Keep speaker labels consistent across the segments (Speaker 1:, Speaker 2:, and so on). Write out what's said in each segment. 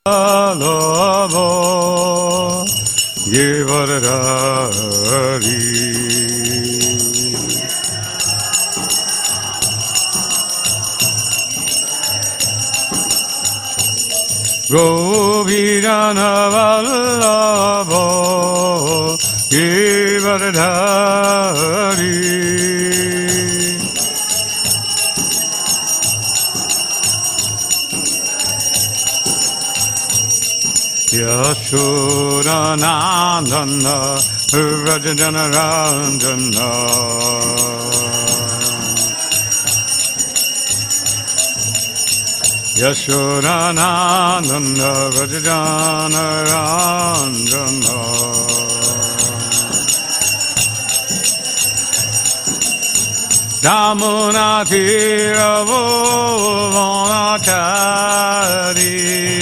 Speaker 1: Lavo Givaradari Govindana Vallabho Givaradari Yashodanandana Rajajanarandana Yashodanandana Rajajanarandana Damunatiravu Vanachari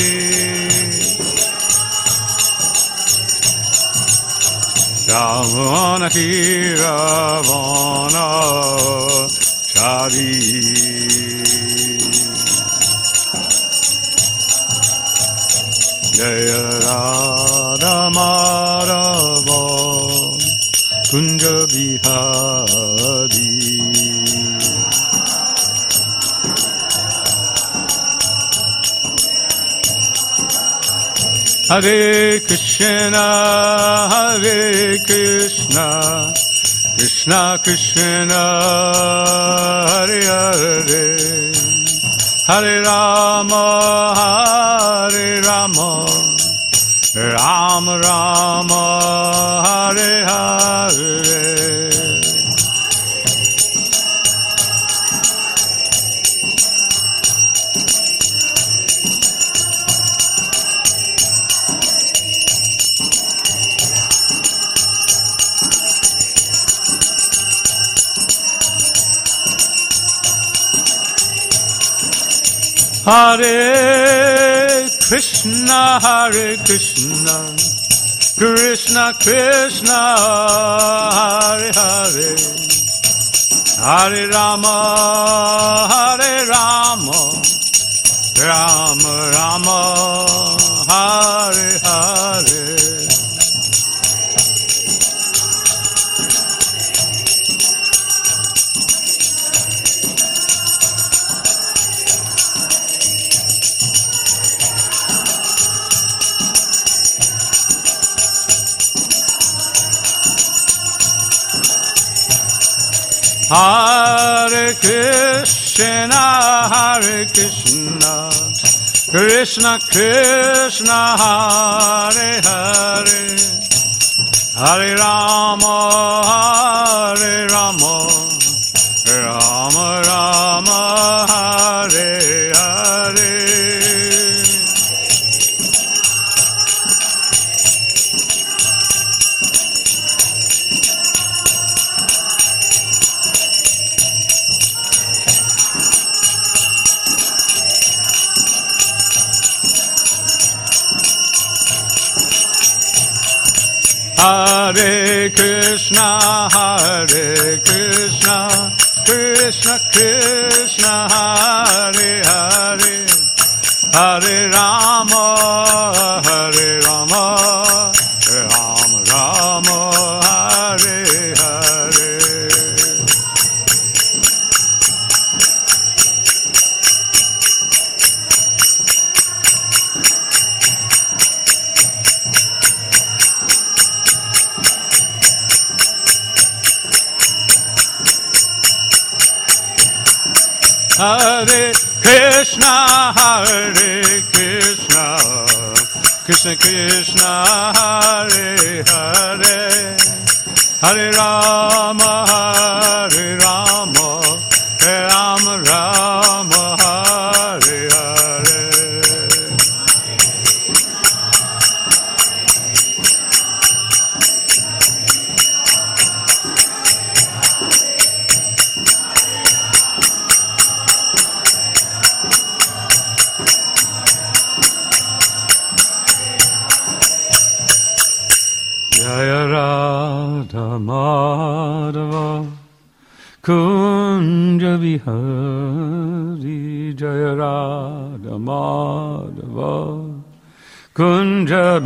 Speaker 1: Damunatira Vanachari Jaya Radha Madhava Kunja Bihari Hare Krishna, Krishna Krishna, Hare Hare, Hare Rama, Rama Rama, Hare Hare. Hare Krishna, Krishna Krishna, Hare Hare, Hare Rama, Rama Rama, Hare Hare. Hare Krishna, Krishna Krishna, Hare Hare, Hare Rama, Rama Rama, Hare Hare. Hare Krishna, Krishna Krishna, Hare Hare, Hare Rama, Rama Rama, Hare Hare. Hare Krishna, Krishna Krishna, Hare Hare, Hare Rama, Rama Rama, Hare Hare. Jaya Radha Madhava Kunja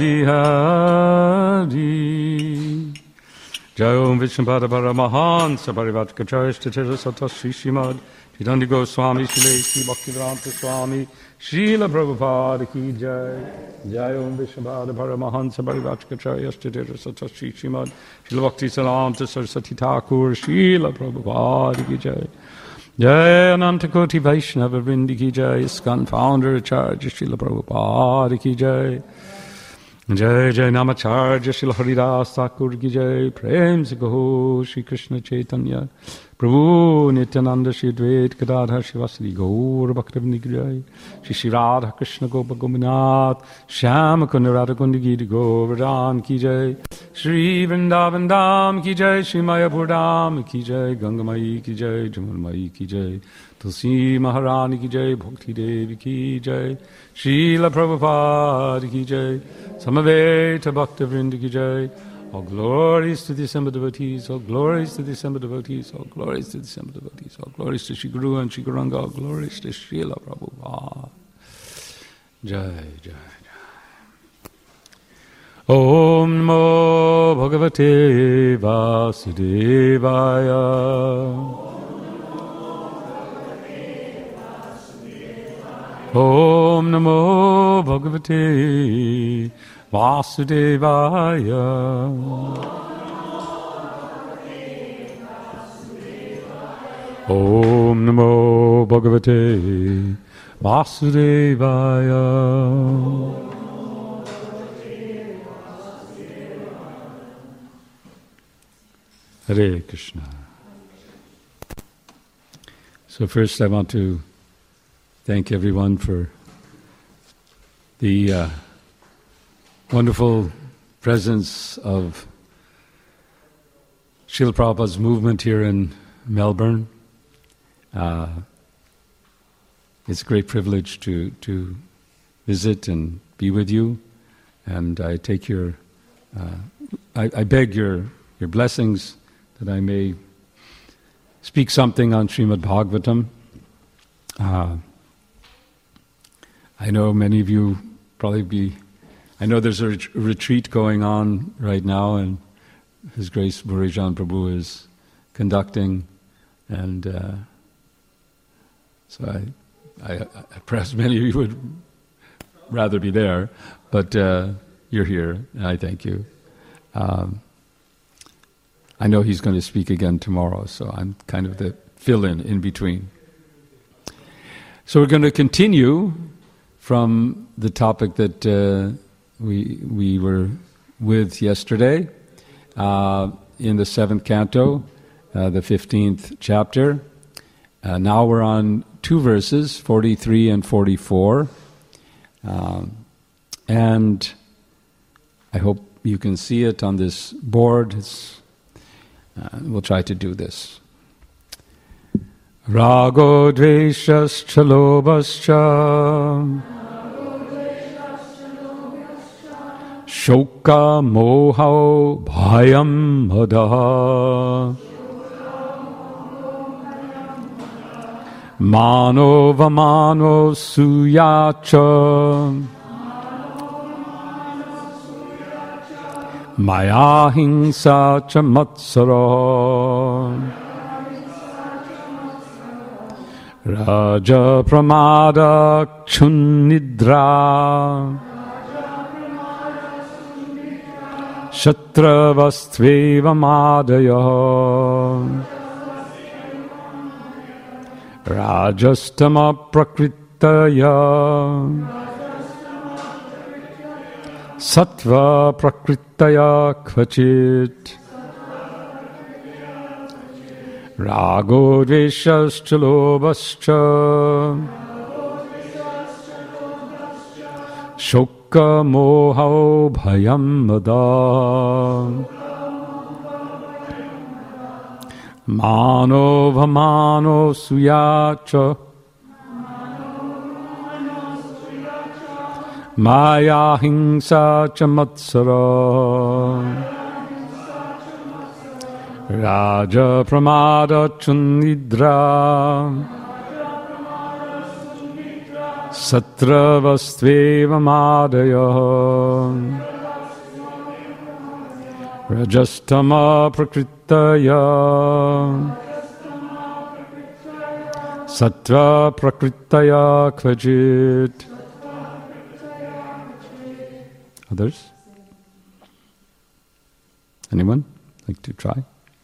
Speaker 1: Bihari. Jai Om Vishnupada Paramahansa Parivatkacharya Statira Sata Sri Srimad Chaitanya Goswami Shri Sri Bhaktivedanta Swami Srila Prabhupada Ki Jai. Jai Om Vishnupada Paramahansa Parivatkacharya Statira Sata Sri Srimad Srila Bhakti Salanta Saraswati Thakur Srila Prabhupada Ki Jai. Jai Ananta Koti Vaishnava Vrindi Ki Jai. ISKCON Founder Acharya Srila Prabhupada Ki Jai. Jai Jai Namacharya Srila Haridas Thakur Ki Jai. Prem Se Kaho Shri Krishna Chaitanya Prabhu Nityananda Shri Advaita Gadadhar Shivasari Gaur Bhaktivinoda Ki Jai. Shri Shri Radha Krishna Gopa Gopinath Shyama Kunda Radha Kundi Giri Govardhan Ki Jai. Shri Vrindavan Dham Ki Jai. Shri Mayapur Dham Ki Jai. Ganga Mai Ki Jai. Jamal Mai Ki Jai. Tulsi Maharani Ki Jai. Bhakti Devi Ki Jai. Srila Prabhupada Ki Jai. Samaveta Bhakta Vrinda Ki Jai. All glories to the assembled devotees, all glories to the assembled devotees, all glories to the assembled devotees, all glories to Shri Guru and Shri Gauranga, all glories to Srila Prabhupada. Jai, Jai, Jai. Om Namo Bhagavate Vasudevaya. Om Namo Bhagavate Vasudevaya. Om Namo Bhagavate Vasudevaya. Hare Krishna. So first I want to thank everyone for the wonderful presence of Srila Prabhupada's movement here in Melbourne. It's a great privilege to visit and be with you, and I take your, I beg your blessings that I may speak something on Srimad Bhagavatam. I know many of you I know there's a retreat going on right now, and His Grace Bhurijan Prabhu is conducting, and so I perhaps many of you would rather be there, but you're here, and I thank you. I know he's going to speak again tomorrow, so I'm kind of the fill-in in between. So we're going to continue from the topic that we were with yesterday in the 7th canto, the 15th chapter. Now we're on 2 verses, 43 and 44. And I hope you can see it on this board. We'll try to do this. Rago dveshascha lobhascha shoka moha bhayam madaha mano vamano suyacha maya hingsa cha matsara raja pramada kshunidra Shatravastveva madaya Rajastama prakritaya Sattva prakritaya kvachit Rago dveshascha lobhascha Shokka moha bhayam mada Mano vamano suyacha Maya hingsa cha matsara Raja pramada chunidra Satravastveva madaya Rajastama prakritaya Sattva prakritaya kvajit. Others? Anyone like to try?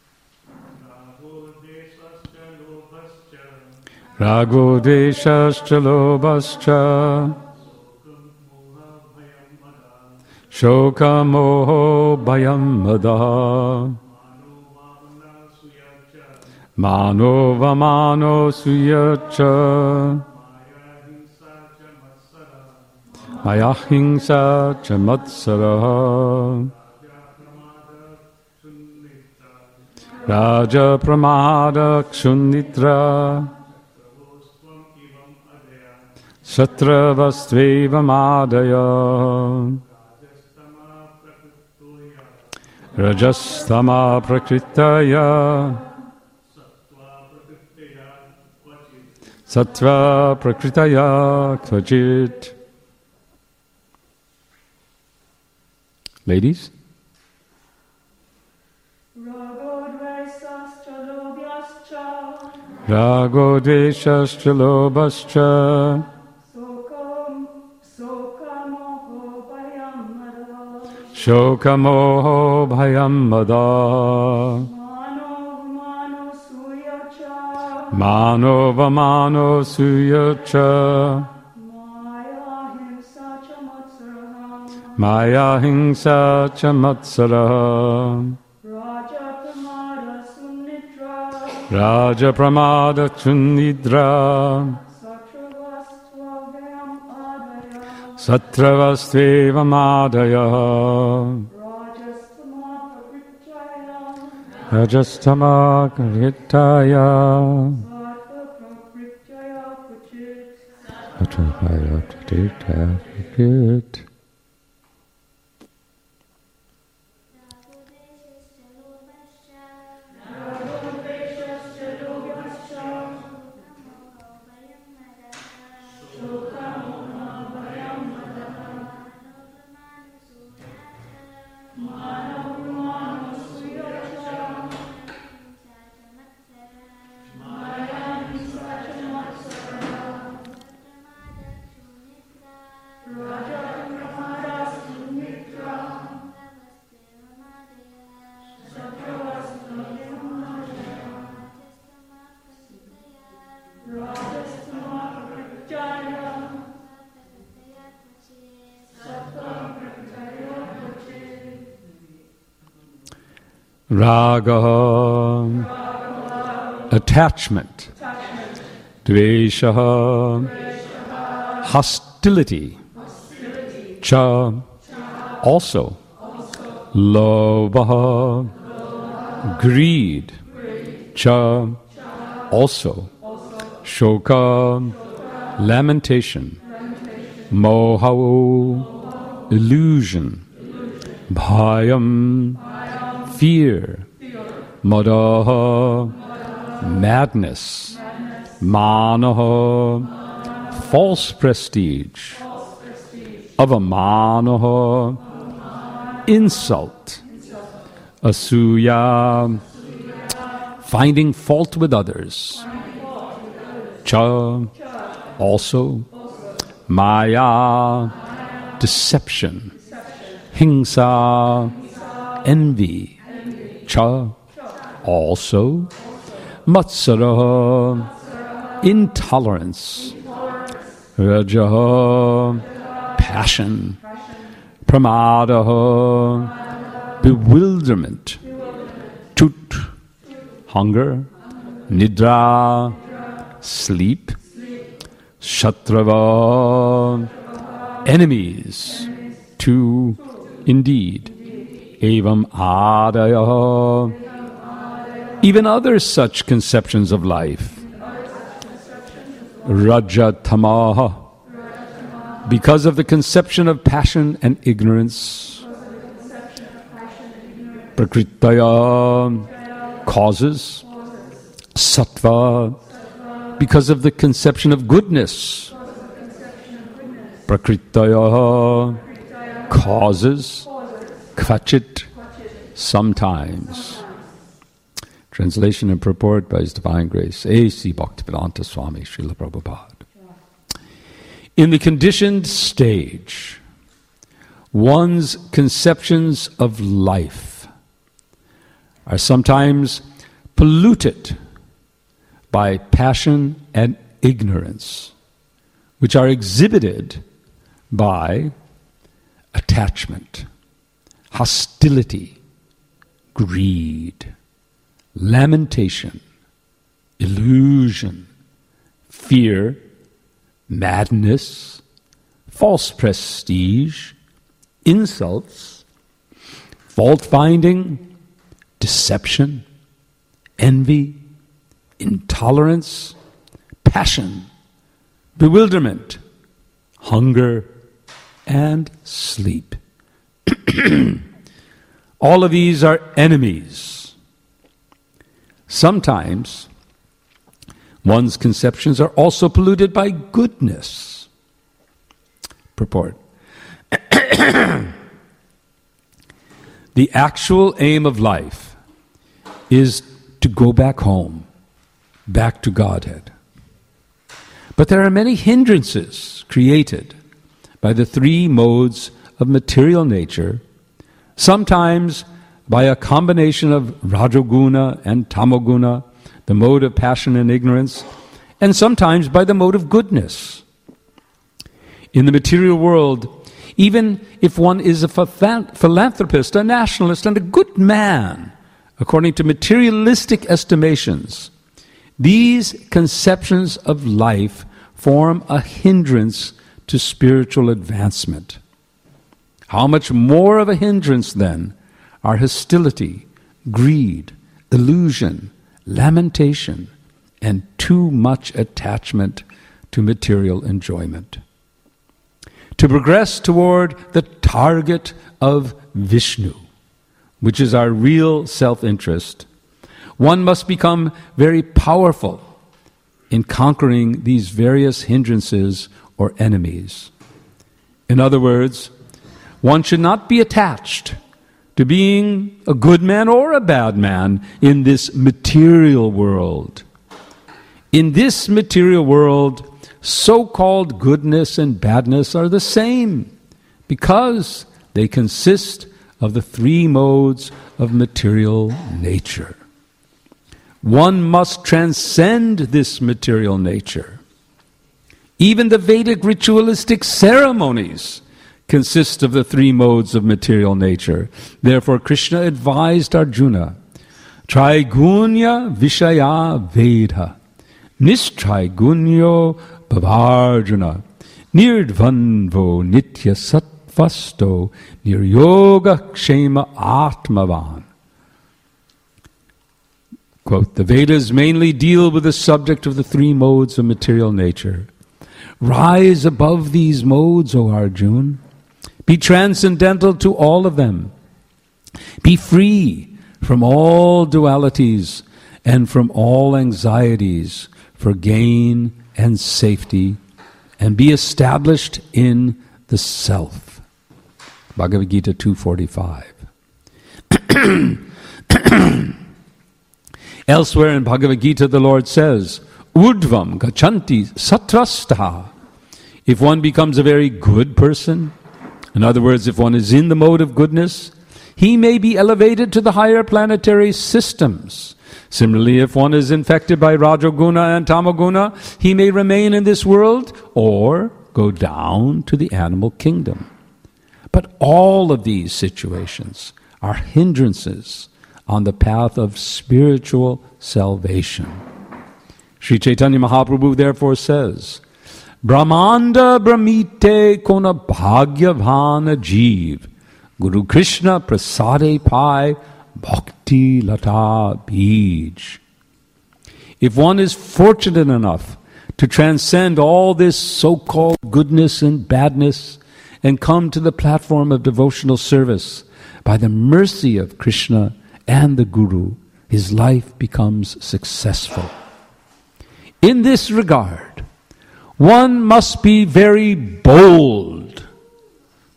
Speaker 1: Rago deshascha lobhascha Shoka moho bhayam mada Mano vamano suyacha Maya hingsa cha matsara Raja pramada kshunitra Satravastveva madaya Rajastama prakritaya Sattva prakritaya kvajit. Ladies? Rago dveshascha lobhascha Shoka moho bhayam mada Mano vamano suyacha Maya hingsa cha matsara Raja pramada chunidra Satravastveva madaya Rajastama karitaya Sattva prakritaya. Raga, attachment. Dvesha, hostility. Cha, also. Lobha, greed. Cha, also. Shoka, lamentation. Moha, illusion. Bhayam, fear. Madaha, madness. Manaha, false prestige. Avamanaha, insult. Asuya, finding fault with others. Cha, also. Maya, deception. Hingsa, envy. Cha, also. Matsara, intolerance. Raja, passion. Pramada, bewilderment. Tut, hunger. Nidra, sleep. Shatrava, enemies. Two, indeed. Evam adaya, even other such conceptions of life. Rajatamaha, because of the conception of passion and ignorance. Prakritaya, causes. Sattva, because of the conception of goodness. Prakritayaha, causes, kvachit, sometimes. Translation and purport by His Divine Grace, A.C. Bhaktivedanta Swami Srila Prabhupada. In the conditioned stage, one's conceptions of life are sometimes polluted by passion and ignorance, which are exhibited by attachment, hostility, greed, lamentation, illusion, fear, madness, false prestige, insults, fault-finding, deception, envy, intolerance, passion, bewilderment, hunger, and sleep. All of these are enemies. Sometimes one's conceptions are also polluted by goodness. Purport. The actual aim of life is to go back home, back to Godhead. But there are many hindrances created by the three modes of material nature, sometimes by a combination of Rajoguna and Tamoguna, the mode of passion and ignorance, and sometimes by the mode of goodness. In the material world, even if one is a philanthropist, a nationalist, and a good man, according to materialistic estimations, these conceptions of life form a hindrance to spiritual advancement. How much more of a hindrance, then, are hostility, greed, illusion, lamentation, and too much attachment to material enjoyment. To progress toward the target of Vishnu, which is our real self-interest, one must become very powerful in conquering these various hindrances or enemies. In other words, one should not be attached to being a good man or a bad man in this material world. In this material world, so-called goodness and badness are the same because they consist of the three modes of material nature. One must transcend this material nature. Even the Vedic ritualistic ceremonies consist of the three modes of material nature. Therefore, Krishna advised Arjuna, Traigunya Vishaya Veda, Nishtraigunya Bhavarjuna, Nirdvanvo Nitya Sattvasto, Niryoga Kshema Atmavan. Quote, the Vedas mainly deal with the subject of the three modes of material nature. Rise above these modes, O Arjuna. Be transcendental to all of them. Be free from all dualities and from all anxieties for gain and safety, and be established in the self. Bhagavad Gita 2:45. Elsewhere in Bhagavad Gita, the Lord says, Urdvam gachanti satrastaha. If one becomes a very good person, in other words, if one is in the mode of goodness, he may be elevated to the higher planetary systems. Similarly, if one is infected by Rajoguna and Tamoguna, he may remain in this world or go down to the animal kingdom. But all of these situations are hindrances on the path of spiritual salvation. Sri Chaitanya Mahaprabhu therefore says, Brahmanda Brahmite Kona Bhagyavana Jeev Guru Krishna Prasade Pai Bhakti Lata Bij. If one is fortunate enough to transcend all this so-called goodness and badness and come to the platform of devotional service, by the mercy of Krishna and the Guru, his life becomes successful. In this regard, one must be very bold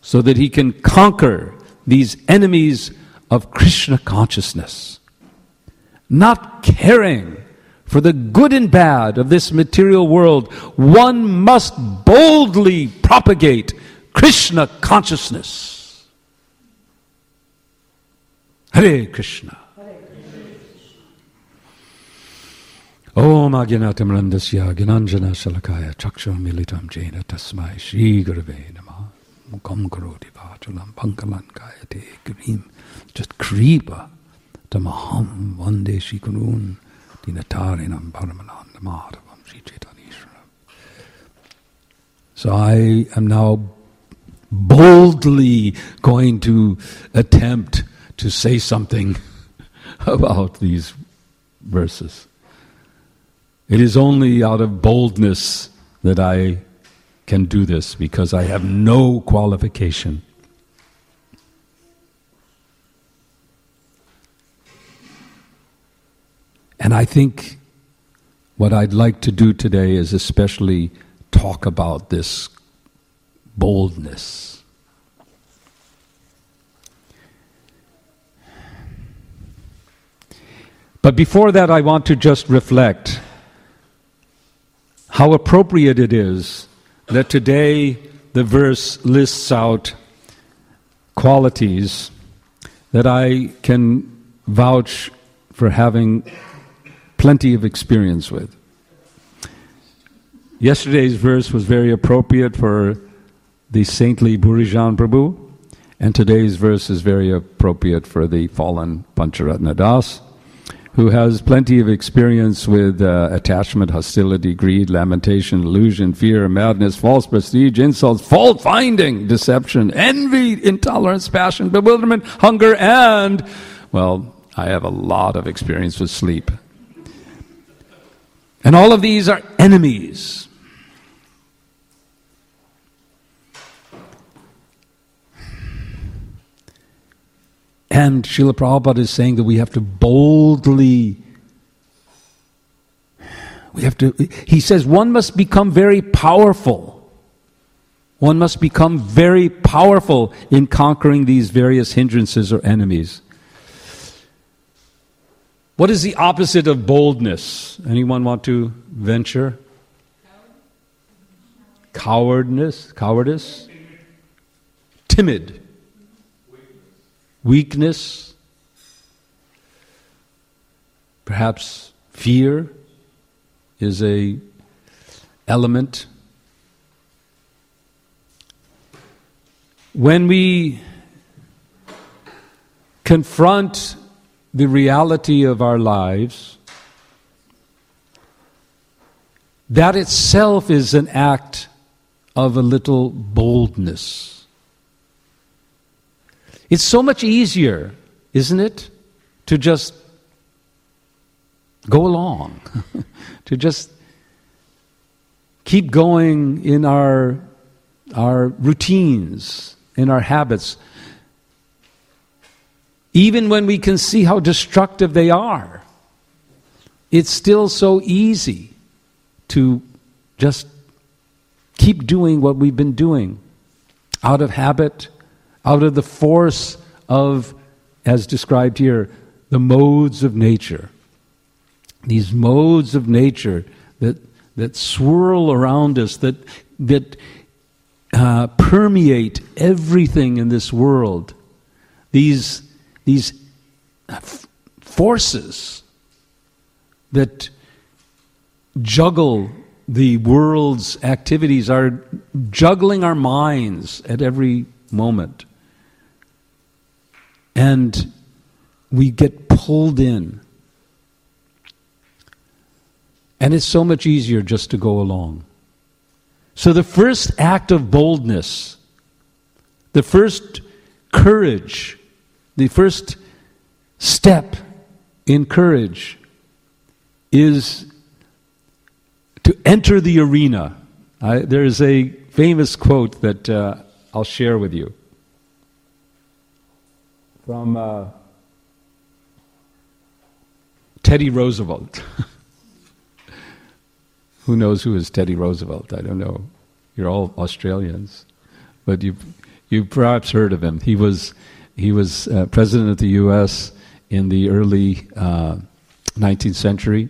Speaker 2: so that he can conquer these enemies of Krishna consciousness. Not caring for the good and bad of this material world, one must boldly propagate Krishna consciousness. Hare Krishna. Om Agyanata Mrandasya Gyananjana Shalakaya Chakshur Militam Jena Tasmai Shri Gurave Namah Mukam Karoti Vachalam Pankalan Kayate Grim. Just Kripa Tamaham Vande Shri Kurun Dinatarinam Paramananda Madhavam Shri Chaitanyeshwaram. So I am now boldly going to attempt to say something about these verses. It is only out of boldness that I can do this, because I have no qualification. And I think what I'd like to do today is especially talk about this boldness. But before that, I want to just reflect how appropriate it is that today the verse lists out qualities that I can vouch for having plenty of experience with. Yesterday's verse was very appropriate for the saintly Burijan Prabhu, and today's verse is very appropriate for the fallen Pancharatna Das, who has plenty of experience with attachment, hostility, greed, lamentation, illusion, fear, madness, false prestige, insults, fault-finding, deception, envy, intolerance, passion, bewilderment, hunger, and, well, I have a lot of experience with sleep. And all of these are enemies. And Srila Prabhupada is saying that we have to boldly, he says one must become very powerful. One must become very powerful in conquering these various hindrances or enemies. What is the opposite of boldness? Anyone want to venture? Cowardice? Timid. Weakness, perhaps fear is a element. When we confront the reality of our lives, that itself is an act of a little boldness. It's so much easier, isn't it, to just go along, to just keep going in our routines, in our habits, even when we can see how destructive they are. It's still so easy to just keep doing what we've been doing out of habit, out of the force of, as described here, the modes of nature. These modes of nature that swirl around us, that permeate everything in this world. These forces that juggle the world's activities are juggling our minds at every moment. And we get pulled in. And it's so much easier just to go along. So the first act of boldness, the first courage, the first step in courage is to enter the arena. There is a famous quote that I'll share with you from Teddy Roosevelt. Who knows who is Teddy Roosevelt? I don't know. You're all Australians. But you You perhaps heard of him. He was president of the U.S. in the early 19th century.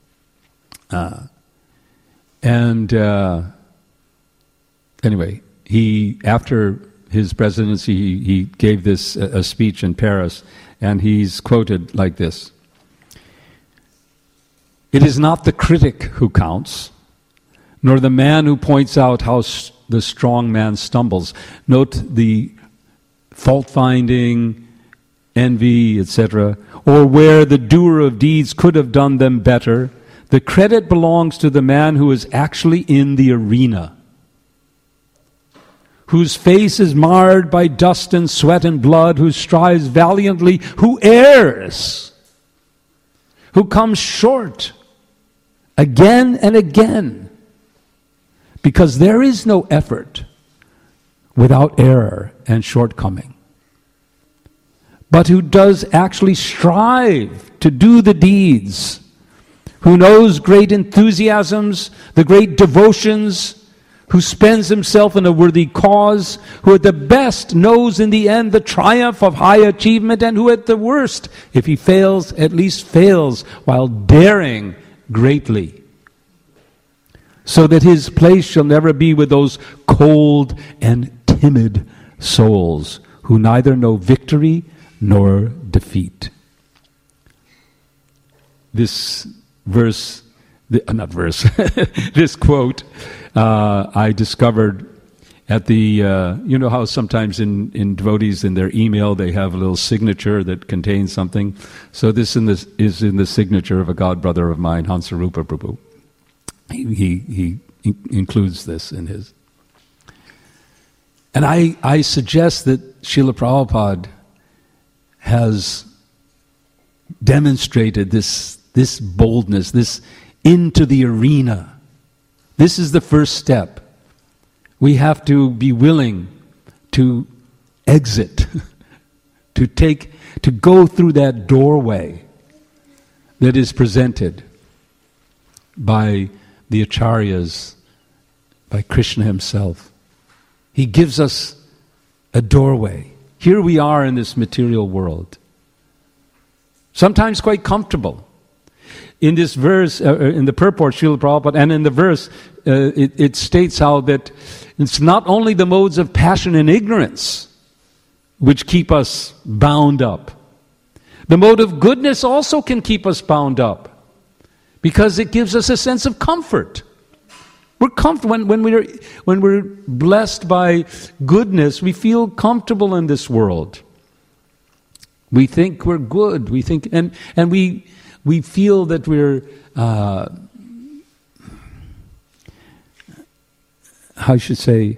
Speaker 2: Anyway, after his presidency, he gave this a speech in Paris, and he's quoted like this: "It is not the critic who counts, nor the man who points out how the strong man stumbles." Note the fault-finding, envy, etc., or where the doer of deeds could have done them better. The credit belongs to the man who is actually in the arena, whose face is marred by dust and sweat and blood, who strives valiantly, who errs, who comes short again and again, because there is no effort without error and shortcoming, but who does actually strive to do the deeds, who knows great enthusiasms, the great devotions, who spends himself in a worthy cause, who at the best knows in the end the triumph of high achievement, and who at the worst, if he fails, at least fails while daring greatly, so that his place shall never be with those cold and timid souls who neither know victory nor defeat. This verse, this quote, I discovered at the, you know how sometimes in devotees in their email they have a little signature that contains something. So this is in the signature of a god brother of mine, Hansarupa Prabhu. He includes this in his. And I suggest that Srila Prabhupada has demonstrated this boldness, this into the arena. This is the first step. We have to be willing to exit, to go through that doorway that is presented by the Acharyas, by Krishna himself. He gives us a doorway. Here we are in this material world, sometimes quite comfortable. In this verse, in the purport, Srila Prabhupada, and in the verse, it states how that it's not only the modes of passion and ignorance which keep us bound up. The mode of goodness also can keep us bound up, because it gives us a sense of comfort. We're comfortable when we're blessed by goodness. We feel comfortable in this world. We think we're good. We think, and we feel that we're how should say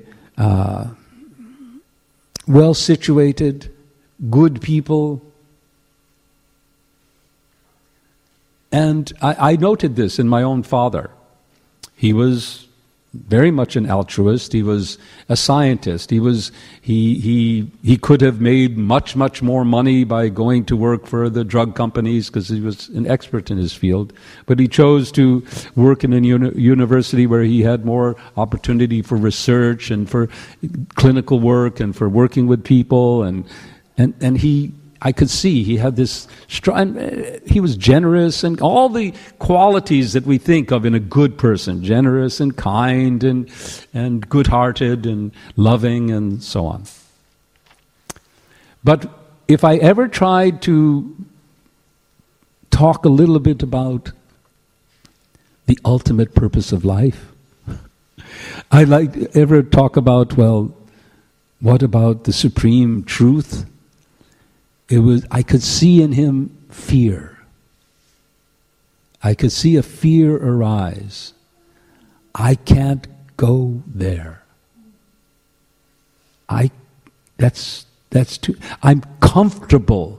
Speaker 2: well situated, good people. And I noted this in my own father. He was very much an altruist. He was a scientist. He could have made much more money by going to work for the drug companies because he was an expert in his field. But he chose to work in a university where he had more opportunity for research and for clinical work and for working with people. And I could see he had this he was generous and all the qualities that we think of in a good person, generous and kind and good-hearted and loving and so on. But if I ever tried to talk a little bit about the ultimate purpose of life, I'd like to ever talk about, well, what about the supreme truth? I could see in him fear. I could see a fear arise. I can't go there. That's too. I'm comfortable.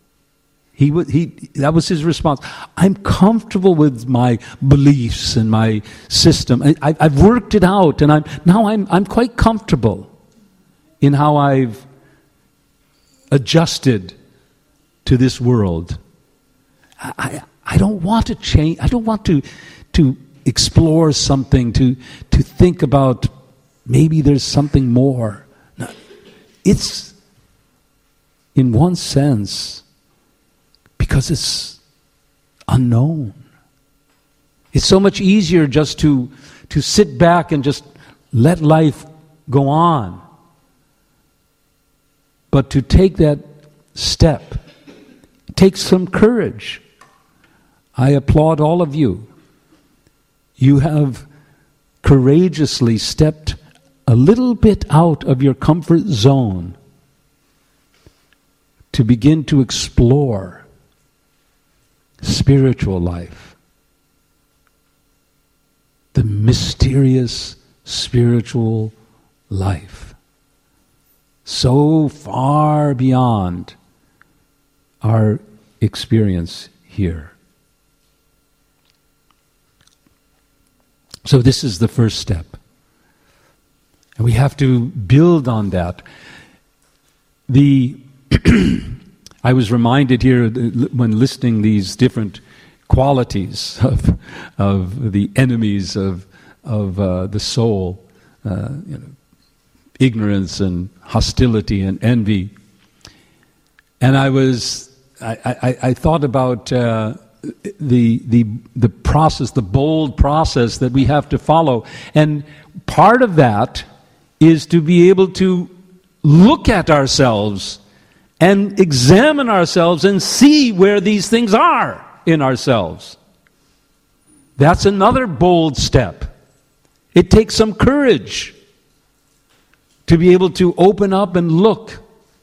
Speaker 2: That was his response. I'm comfortable with my beliefs and my system. I've worked it out, and I'm quite comfortable in how I've adjusted to this world. I don't want to change. I don't want to explore something, to think about maybe there's something more. No, It's, in one sense, because it's unknown. It's so much easier just to sit back and just let life go on. But to take that step takes some courage. I applaud all of you. You have courageously stepped a little bit out of your comfort zone to begin to explore spiritual life, the mysterious spiritual life, so far beyond our experience here. So this is the first step. And we have to build on that. I was reminded here when listing these different qualities of the enemies of the soul, ignorance and hostility and envy. And I thought about the process, the bold process that we have to follow. And part of that is to be able to look at ourselves and examine ourselves and see where these things are in ourselves. That's another bold step. It takes some courage to be able to open up and look.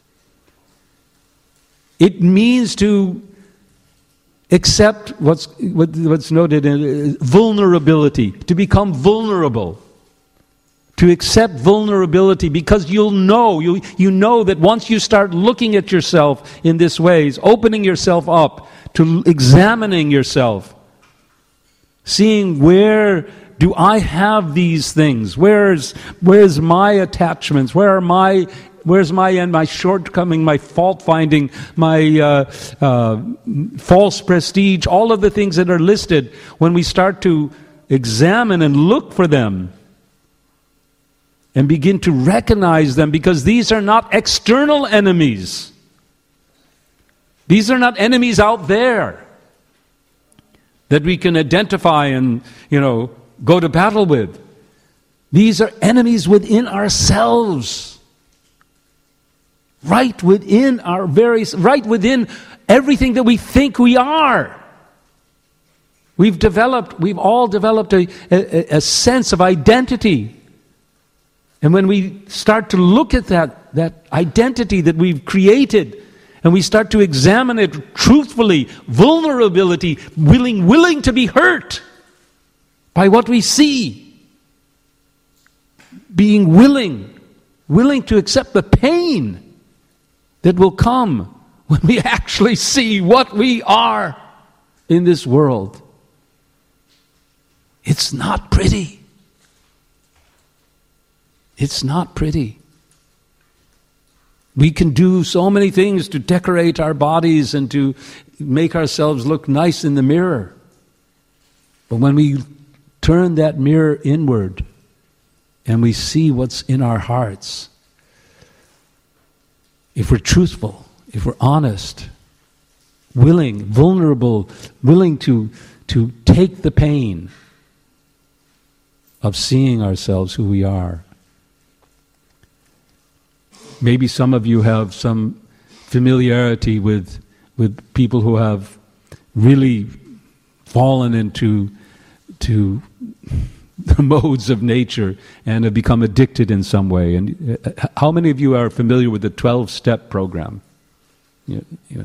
Speaker 2: It means to accept what's noted in vulnerability, to become vulnerable, to accept vulnerability, because you'll know, you know that once you start looking at yourself in this ways, opening yourself up to examining yourself, seeing where do I have these things, where's my attachments, where's my shortcoming, my fault finding, my false prestige, all of the things that are listed. When we start to examine and look for them and begin to recognize them, because these are not external enemies. These are not enemies out there that we can identify and, go to battle with. These are enemies within ourselves. Right within everything that we think we are. We've all developed a sense of identity. And when we start to look at that identity that we've created, and we start to examine it truthfully, vulnerability, willing to be hurt by what we see, being willing to accept the pain that will come when we actually see what we are in this world. It's not pretty. It's not pretty. We can do so many things to decorate our bodies and to make ourselves look nice in the mirror. But when we turn that mirror inward and we see what's in our hearts, if we're truthful, if we're honest, vulnerable, willing to take the pain of seeing ourselves who we are. Maybe some of you have some familiarity with people who have really fallen into the modes of nature and have become addicted in some way. And how many of you are familiar with the 12-step program? You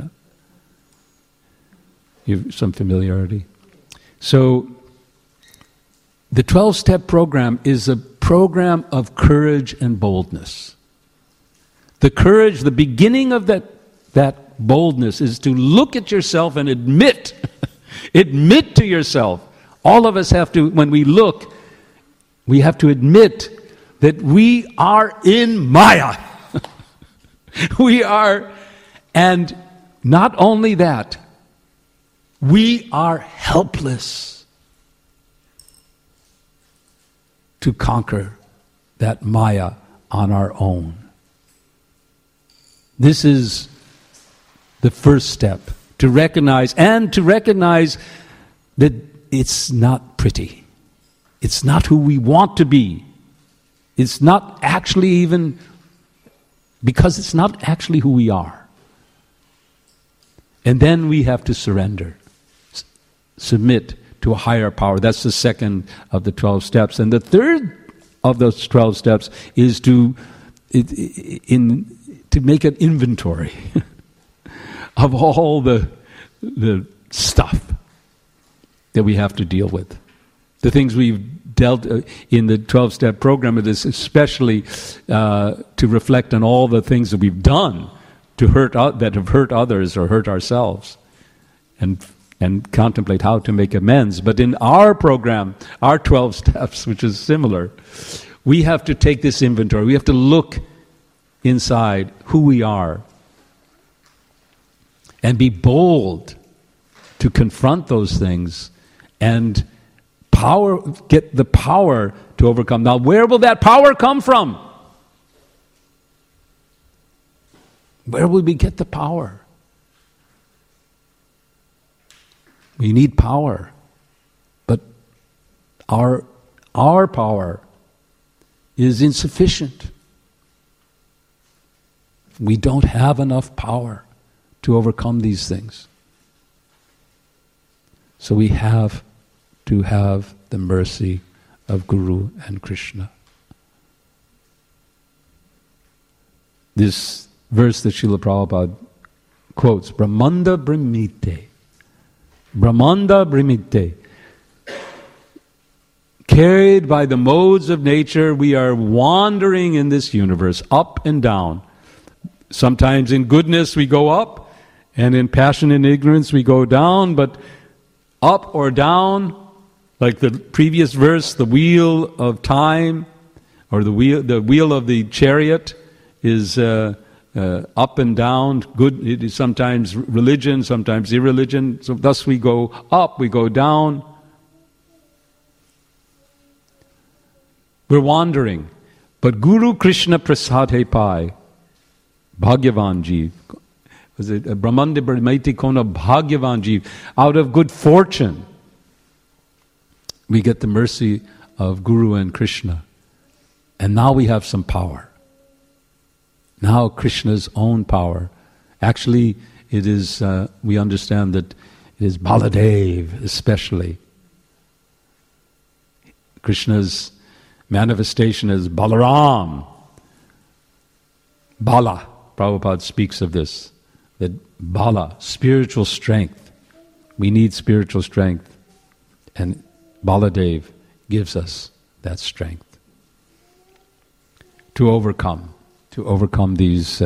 Speaker 2: have some familiarity. So the 12-step program is a program of courage and boldness. The courage, the beginning of that boldness is to look at yourself and admit to yourself. All of us have to, when we look, we have to admit that we are in Maya. We are, and not only that, we are helpless to conquer that Maya on our own. This is the first step, to recognize that it's not pretty. It's not who we want to be. It's not actually even, because it's not actually who we are. And then we have to surrender, submit to a higher power. That's the second of the 12 steps. And the third of those 12 steps is to make an inventory of all the stuff that we have to deal with. The things we've dealt in the 12-step program, it is especially to reflect on all the things that we've done that have hurt others or hurt ourselves, and contemplate how to make amends. But in our program, our 12 steps, which is similar, we have to take this inventory. We have to look inside who we are and be bold to confront those things and get the power to overcome. Now, where will that power come from? Where will we get the power? We need power, but our power is insufficient. We don't have enough power to overcome these things. So we have to have the mercy of Guru and Krishna. This verse that Srila Prabhupada quotes, Brahmanda Brahmite. Brahmanda Brahmite. Carried by the modes of nature, we are wandering in this universe, up and down. Sometimes in goodness we go up, and in passion and ignorance we go down, but up or down, like the previous verse, the wheel of time, or the wheel of the chariot is up and down. Good, it is sometimes religion, sometimes irreligion. So thus we go up, we go down. We're wandering. But Guru Krishna Prasad Pai, Bhagyavan Jeev, was it Brahmanda Brahmaiti Kona Bhagyavan Jeev, out of good fortune, we get the mercy of Guru and Krishna. And now we have some power. Now Krishna's own power. Actually, it is, we understand that it is Baladev especially. Krishna's manifestation is Balaram. Bala, Prabhupada speaks of this, that Bala, spiritual strength. We need spiritual strength. And Baladev gives us that strength to overcome these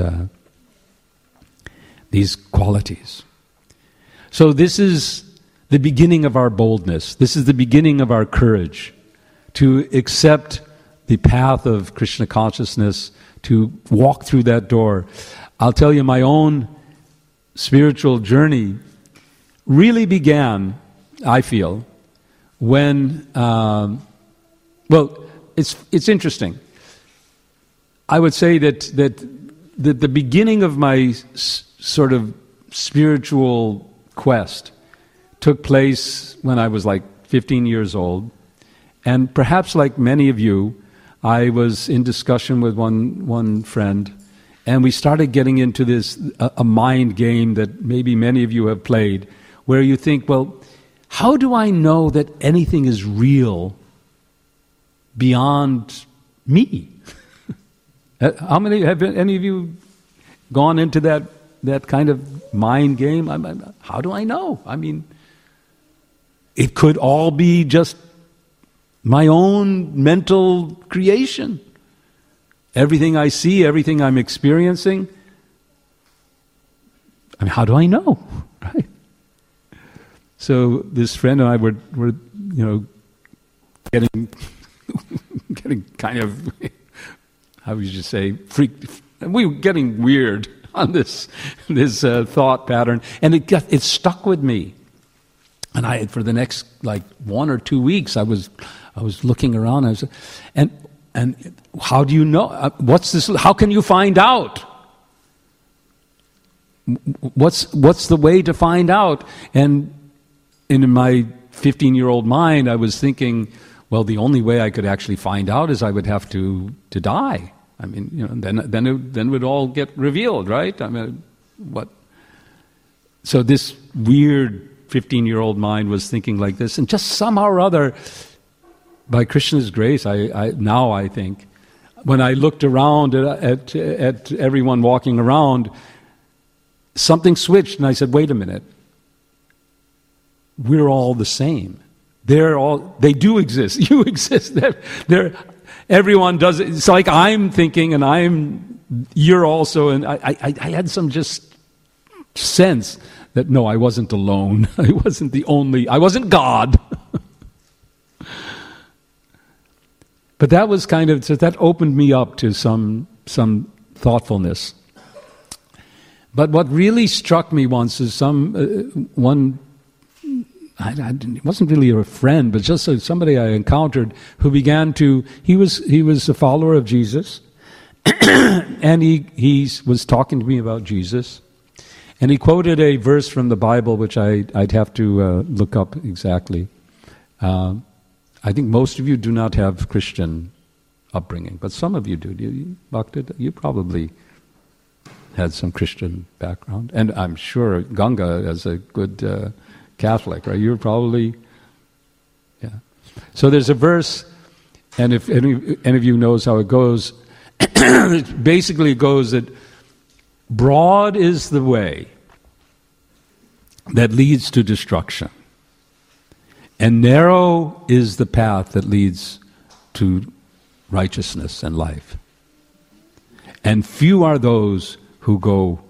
Speaker 2: qualities. So this is the beginning of our boldness. This is the beginning of our courage to accept the path of Krishna consciousness, to walk through that door. I'll tell you, my own spiritual journey really began, I feel, when, it's interesting. I would say that the beginning of my sort of spiritual quest took place when I was like 15 years old. And perhaps like many of you, I was in discussion with one friend, and we started getting into this, a mind game that maybe many of you have played, where you think, well, how do I know that anything is real beyond me? Have any of you gone into that kind of mind game? How do I know? I mean, it could all be just my own mental creation. Everything I see, everything I'm experiencing. I mean, how do I know? Right? So this friend and I were getting kind of, how would you say, freaked. We were getting weird on this thought pattern, and it stuck with me. And for the next like 1 or 2 weeks, I was looking around. And how do you know? What's this? How can you find out? what's the way to find out? And in my 15-year-old mind, I was thinking, well, the only way I could actually find out is I would have to die. I mean, then it would all get revealed, right? I mean, what? So this weird 15-year-old mind was thinking like this, and just somehow or other, by Krishna's grace, I think, when I looked around at everyone walking around, something switched, and I said, wait a minute. We're all the same. They do exist. You exist. Everyone does it. It's like I'm thinking, and you're also, and I had some just sense that no, I wasn't alone. I wasn't God. But that was that opened me up to some thoughtfulness. But what really struck me once is one. It wasn't really a friend, but just somebody I encountered who began to. He was a follower of Jesus, and he was talking to me about Jesus, and he quoted a verse from the Bible, which I'd have to look up exactly. I think most of you do not have Christian upbringing, but some of you do. You probably had some Christian background, and I'm sure Ganga is a good Catholic, right? You're probably, yeah. So there's a verse, and if any of you knows how it goes, it basically goes that broad is the way that leads to destruction, and narrow is the path that leads to righteousness and life. And few are those who go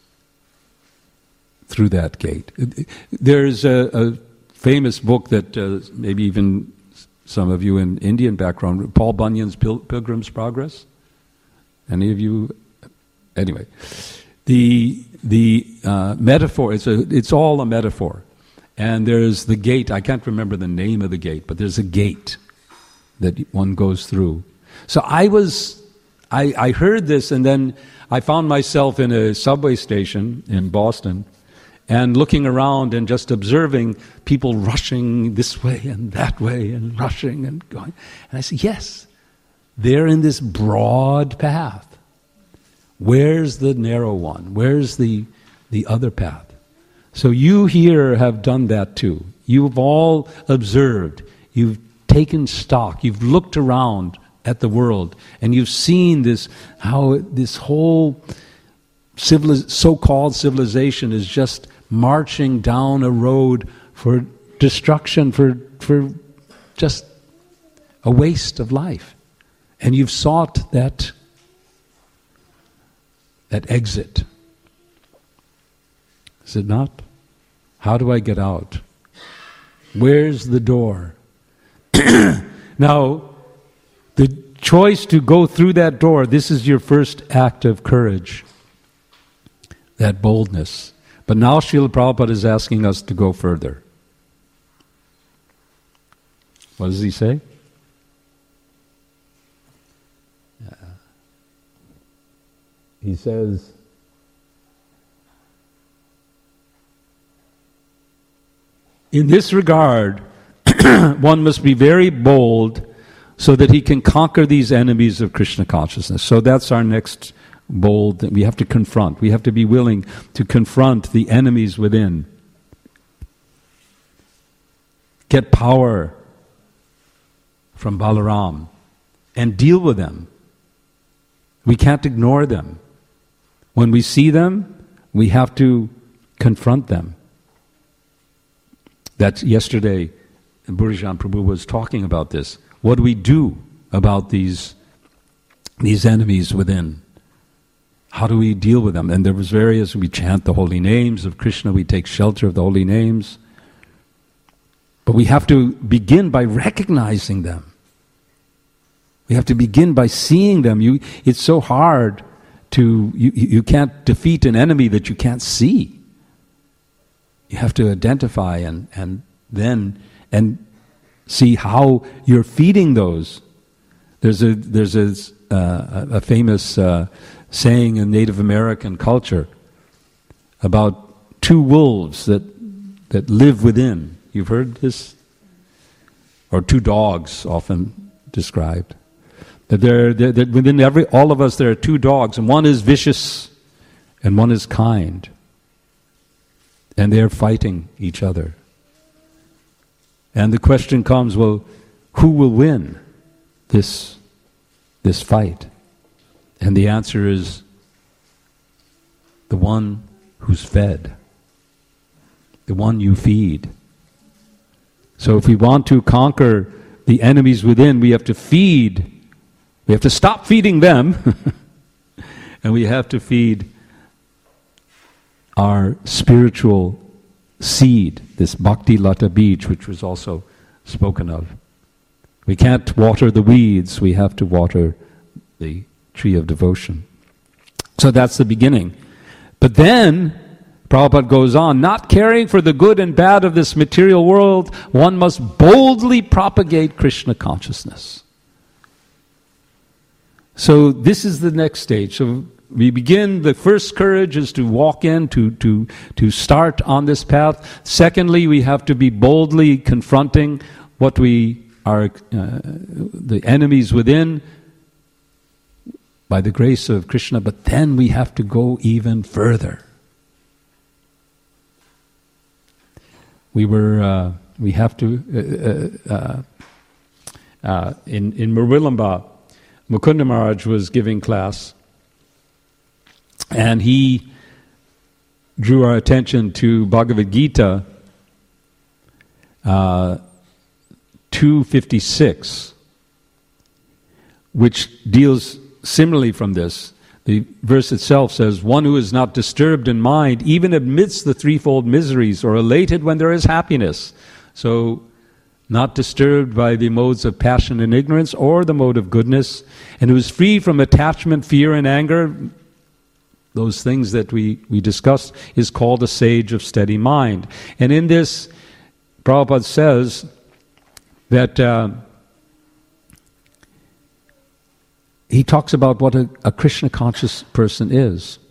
Speaker 2: through that gate. There's a famous book that maybe even some of you in Indian background, Paul Bunyan's Pilgrim's Progress. Any of you? Anyway, the metaphor. It's all a metaphor. And there's the gate. I can't remember the name of the gate, but there's a gate that one goes through. So I heard this, and then I found myself in a subway station in Boston, and looking around and just observing people rushing this way and that way and rushing and going. And I said, yes, they're in this broad path. Where's the narrow one? Where's the other path? So you here have done that too. You've all observed. You've taken stock. You've looked around at the world, and you've seen how this whole so-called civilization is just marching down a road for destruction, for just a waste of life. And you've sought that exit. Is it not? How do I get out? Where's the door? Now, the choice to go through that door, this is your first act of courage, that boldness. But now Srila Prabhupada is asking us to go further. What does he say? He says, in this regard, one must be very bold so that he can conquer these enemies of Krishna consciousness. So that's our next bold that we have to confront. We have to be willing to confront the enemies within. Get power from Balaram and deal with them. We can't ignore them. When we see them, we have to confront them. That's yesterday, Burijan Prabhu was talking about this. What do we do about these enemies within? How do we deal with them? And there was various, we chant the holy names of Krishna, we take shelter of the holy names. But we have to begin by recognizing them. We have to begin by seeing them. It's so hard you can't defeat an enemy that you can't see. You have to identify and then see how you're feeding those. There's a famous saying in Native American culture, about two wolves that live within. You've heard this? Or two dogs, often described. That within all of us there are two dogs, and one is vicious and one is kind. And they're fighting each other. And the question comes, well, who will win this fight? And the answer is the one who's fed, the one you feed. So if we want to conquer the enemies within, we have to feed. We have to stop feeding them, and we have to feed our spiritual seed, this Bhakti Lata Beach, which was also spoken of. We can't water the weeds, we have to water the tree of devotion. So that's the beginning. But then, Prabhupada goes on, not caring for the good and bad of this material world, one must boldly propagate Krishna consciousness. So this is the next stage. So we begin, the first courage is to walk in, to start on this path. Secondly, we have to be boldly confronting what we are, the enemies within, by the grace of Krishna. But then we have to go even further. We have to, in Murvilamba, Mukunda Maharaj was giving class, and he drew our attention to Bhagavad Gita 256, which deals similarly from this. The verse itself says, one who is not disturbed in mind, even amidst the threefold miseries, or elated when there is happiness. So, not disturbed by the modes of passion and ignorance, or the mode of goodness, and who is free from attachment, fear, and anger, those things that we discussed, is called a sage of steady mind. And in this, Prabhupada says that he talks about what a Krishna conscious person is.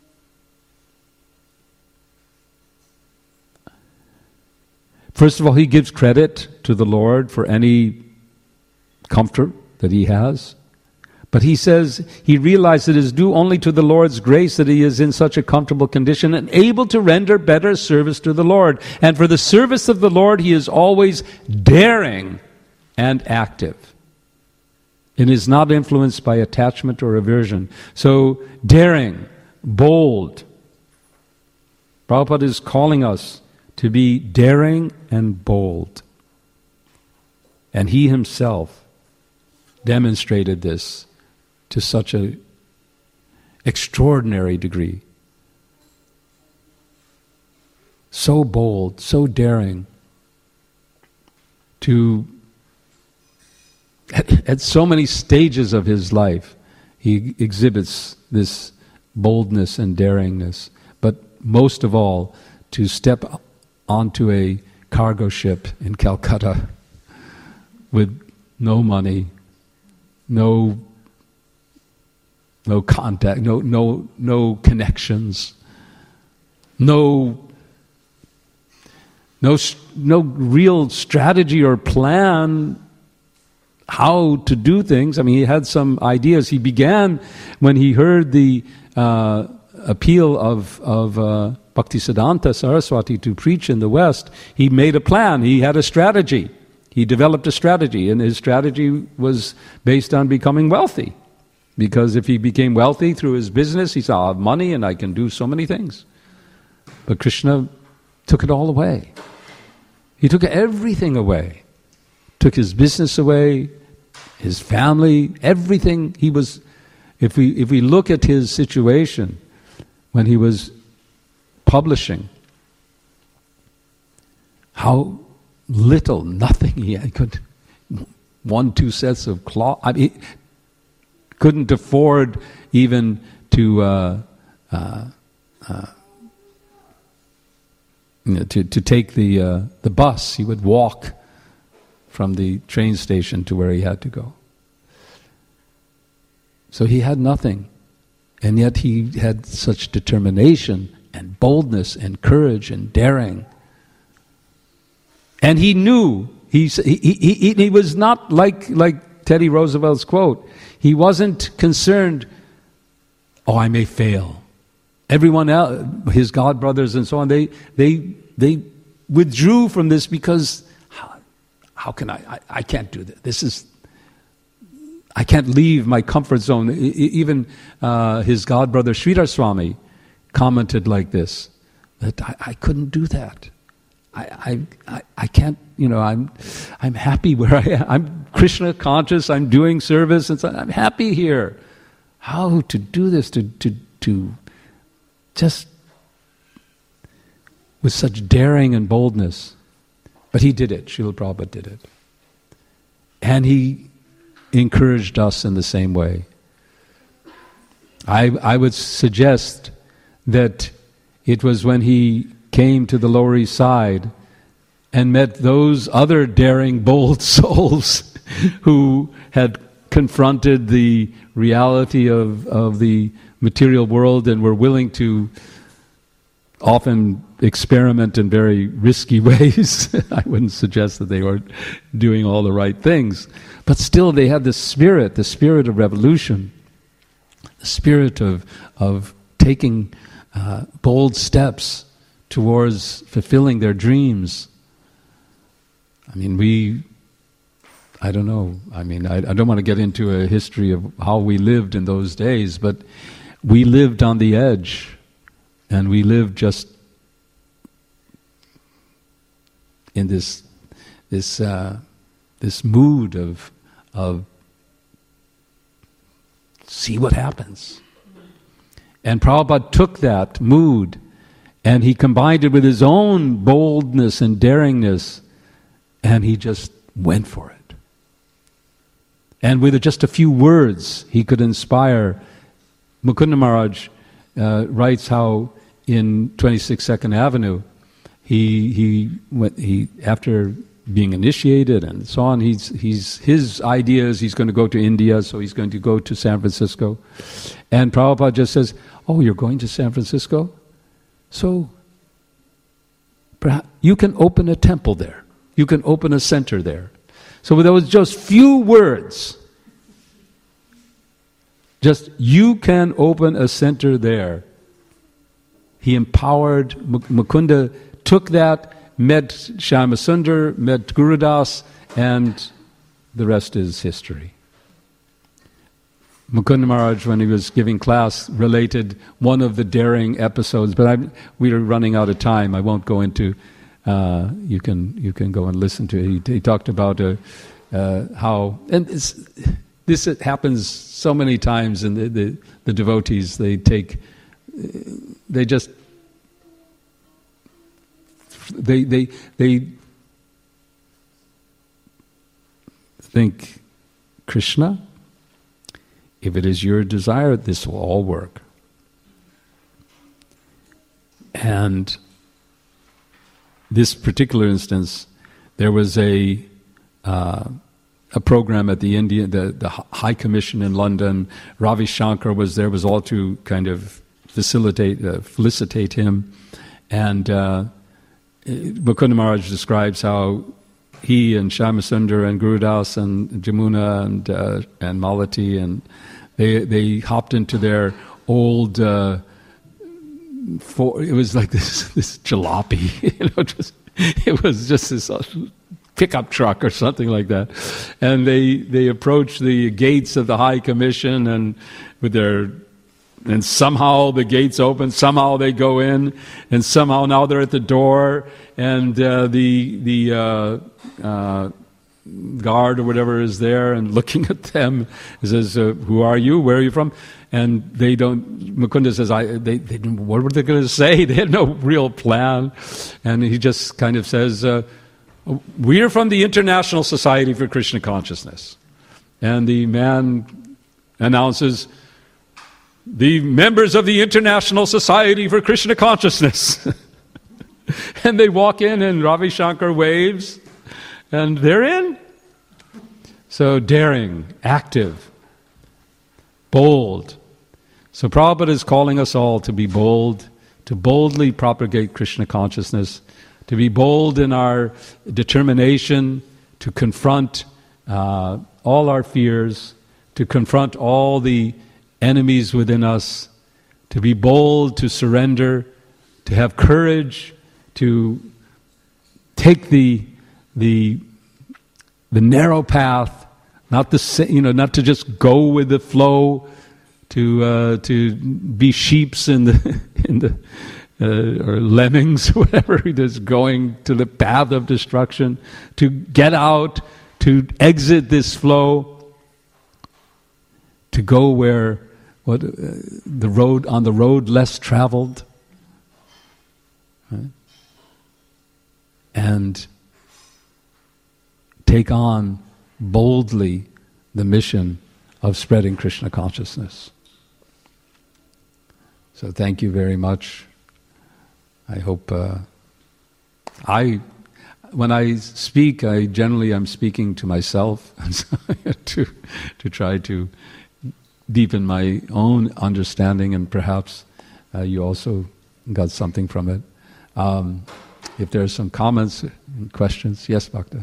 Speaker 2: First of all, he gives credit to the Lord for any comfort that he has. But he says he realizes it is due only to the Lord's grace that he is in such a comfortable condition and able to render better service to the Lord. And for the service of the Lord, he is always daring and active. It is not influenced by attachment or aversion. So, daring, bold. Prabhupada is calling us to be daring and bold. And he himself demonstrated this to such an extraordinary degree. So bold, so daring, to at so many stages of his life, he exhibits this boldness and daringness. But most of all, to step onto a cargo ship in Calcutta with no money, no contact, no connections, no real strategy or plan how to do things. I mean, he had some ideas. He began when he heard the appeal of Bhaktisiddhanta Saraswati to preach in the West. He made a plan. He had a strategy. He developed a strategy, and his strategy was based on becoming wealthy. Because if he became wealthy through his business, he said, I have money and I can do so many things. But Krishna took it all away. He took everything away. Took his business away, his family, everything. He was, if we look at his situation when he was publishing, how little, nothing he had, could 1-2 sets of cloth. I mean, couldn't afford even to take the bus. He would walk from the train station to where he had to go. So he had nothing, and yet he had such determination and boldness and courage and daring. And he knew, he was not like Teddy Roosevelt's quote. He wasn't concerned, I may fail. Everyone else, his God brothers and so on, they withdrew from this because how can I can't do this. I can't leave my comfort zone. Even his God brother Sridhar Swami commented like this, that I couldn't do that. I can't, I'm happy where I am. I'm Krishna conscious, I'm doing service, and so I'm happy here. How to do this, to just with such daring and boldness. But he did it, Srila Prabhupada did it. And he encouraged us in the same way. I would suggest that it was when he came to the Lower East Side and met those other daring, bold souls who had confronted the reality of the material world and were willing to often experiment in very risky ways. I wouldn't suggest that they were doing all the right things. But still they had the spirit of revolution, the spirit of taking bold steps towards fulfilling their dreams. I mean, I don't know. I mean, I don't want to get into a history of how we lived in those days, but we lived on the edge, and we lived just in this mood of see what happens. And Prabhupada took that mood and he combined it with his own boldness and daringness, and he just went for it. And with just a few words, he could inspire. Mukunda Maharaj writes how in 26 Second Avenue, he after being initiated and so on, his idea is he's going to go to India, so he's going to go to San Francisco. And Prabhupada just says, "Oh, you're going to San Francisco? So perhaps you can open a temple there. You can open a center there." So there was just few words. Just, you can open a center there. He empowered, Mukunda took that, met Shyamasundar, met Gurudas, and the rest is history. Mukunda Maharaj, when he was giving class, related one of the daring episodes, but we are running out of time. I won't go into, you can go and listen to it. He talked about how, and this happens so many times in the devotees, they think, Krishna, if it is your desire, this will all work. And this particular instance, there was a program at the High Commission in London. Ravi Shankar was there, was all to kind of felicitate him. And Mukunda Maharaj describes how he and Shyamasundar and Gurudas and Jamuna and Malati, and they hopped into their old it was like this jalopy, it was just this pickup truck or something like that, and they approached the gates of the High Commission and somehow the gates open, somehow they go in, and somehow now they're at the door, and the guard or whatever is there and looking at them, he says, "Who are you? Where are you from?" And they don't. Mukunda says, "They didn't. What were they going to say? They had no real plan." And he just kind of says, "We are from the International Society for Krishna Consciousness," and the man announces, "The members of the International Society for Krishna Consciousness." And they walk in and Ravi Shankar waves and they're in. So daring, active, bold. So Prabhupada is calling us all to be bold, to boldly propagate Krishna consciousness, to be bold in our determination to confront all our fears, to confront all the enemies within us, to be bold, to surrender, to have courage, to take the narrow path, not to just go with the flow, to be sheeps in the or lemmings, whatever it is, going to the path of destruction, to get out, to exit this flow, to go where the road less traveled, right? And take on boldly the mission of spreading Krishna consciousness. So thank you very much. I hope when I speak, I'm speaking to myself to try to deepen my own understanding, and perhaps you also got something from it. If there are some comments and questions, yes, Bhakta.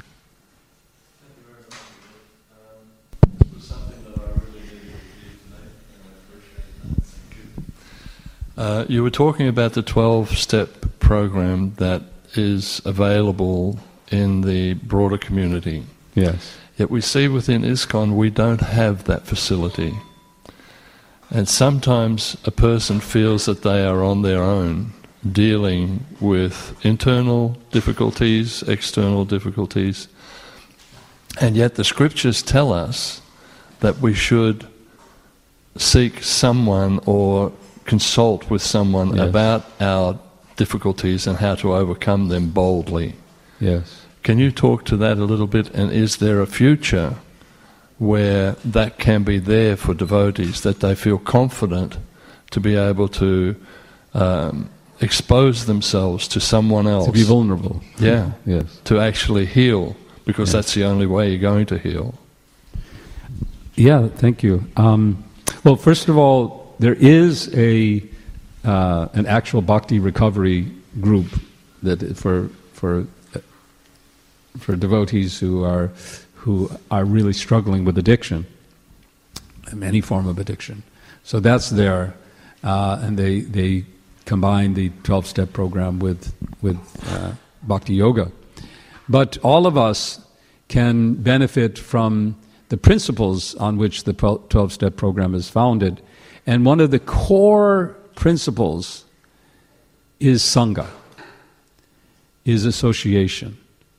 Speaker 3: You were talking about the 12-step program that is available in the broader community.
Speaker 2: Yes.
Speaker 3: Yet we see within ISKCON we don't have that facility. And sometimes a person feels that they are on their own, dealing with internal difficulties, external difficulties. And yet the scriptures tell us that we should seek someone or consult with someone about our difficulties and how to overcome them boldly.
Speaker 2: Yes.
Speaker 3: Can you talk to that a little bit? And is there a future where that can be there for devotees, that they feel confident to be able to expose themselves to someone else?
Speaker 2: To be vulnerable.
Speaker 3: Yeah.
Speaker 2: Yes.
Speaker 3: To actually heal, because that's the only way you're going to heal.
Speaker 2: Yeah, thank you. Well, first of all, there is an actual bhakti recovery group that for devotees who are really struggling with addiction, any form of addiction. So that's there, and they combine the 12-step program with bhakti yoga. But all of us can benefit from the principles on which the 12-step program is founded. And one of the core principles is Sangha, is association.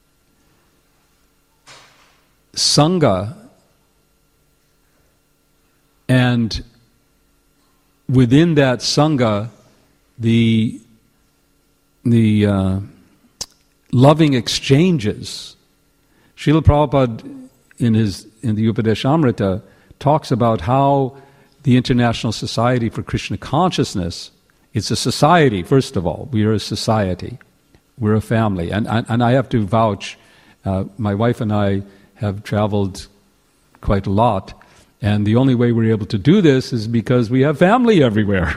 Speaker 2: Sangha, and within that Sangha, the loving exchanges. Srila Prabhupada in the Upadeshamrita talks about how the International Society for Krishna Consciousness, it's a society, first of all. We are a society. We're a family. And I have to vouch, my wife and I have traveled quite a lot, and the only way we're able to do this is because we have family everywhere.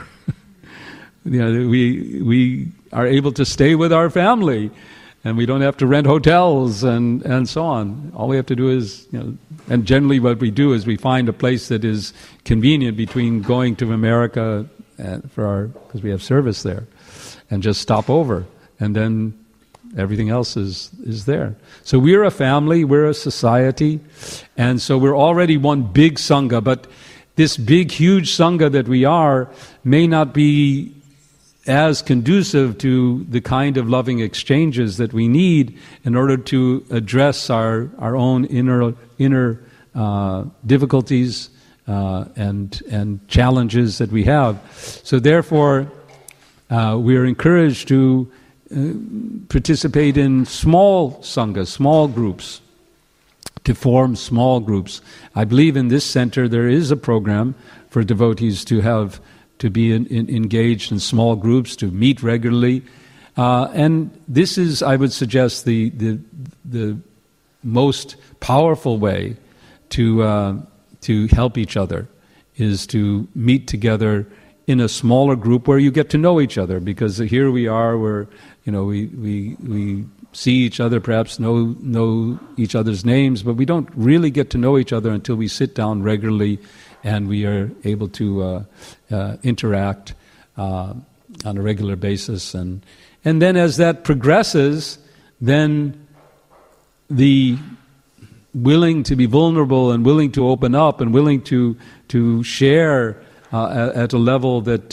Speaker 2: We are able to stay with our family, and we don't have to rent hotels and so on. All we have to do is, and generally what we do is we find a place that is convenient between going to America because we have service there, and just stop over, and then everything else is there. So we're a family, we're a society, and so we're already one big Sangha, but this big, huge Sangha that we are may not be as conducive to the kind of loving exchanges that we need in order to address our own inner difficulties and challenges that we have. So therefore, we are encouraged to participate in small sanghas, small groups, to form small groups. I believe in this center there is a program for devotees to be engaged in small groups, to meet regularly. And this is, I would suggest, the most powerful way to help each other, is to meet together in a smaller group where you get to know each other, because here we are, where we see each other, perhaps know each other's names, but we don't really get to know each other until we sit down regularly and we are able to interact on a regular basis. And then as that progresses, then the willing to be vulnerable and willing to open up and willing to share at a level that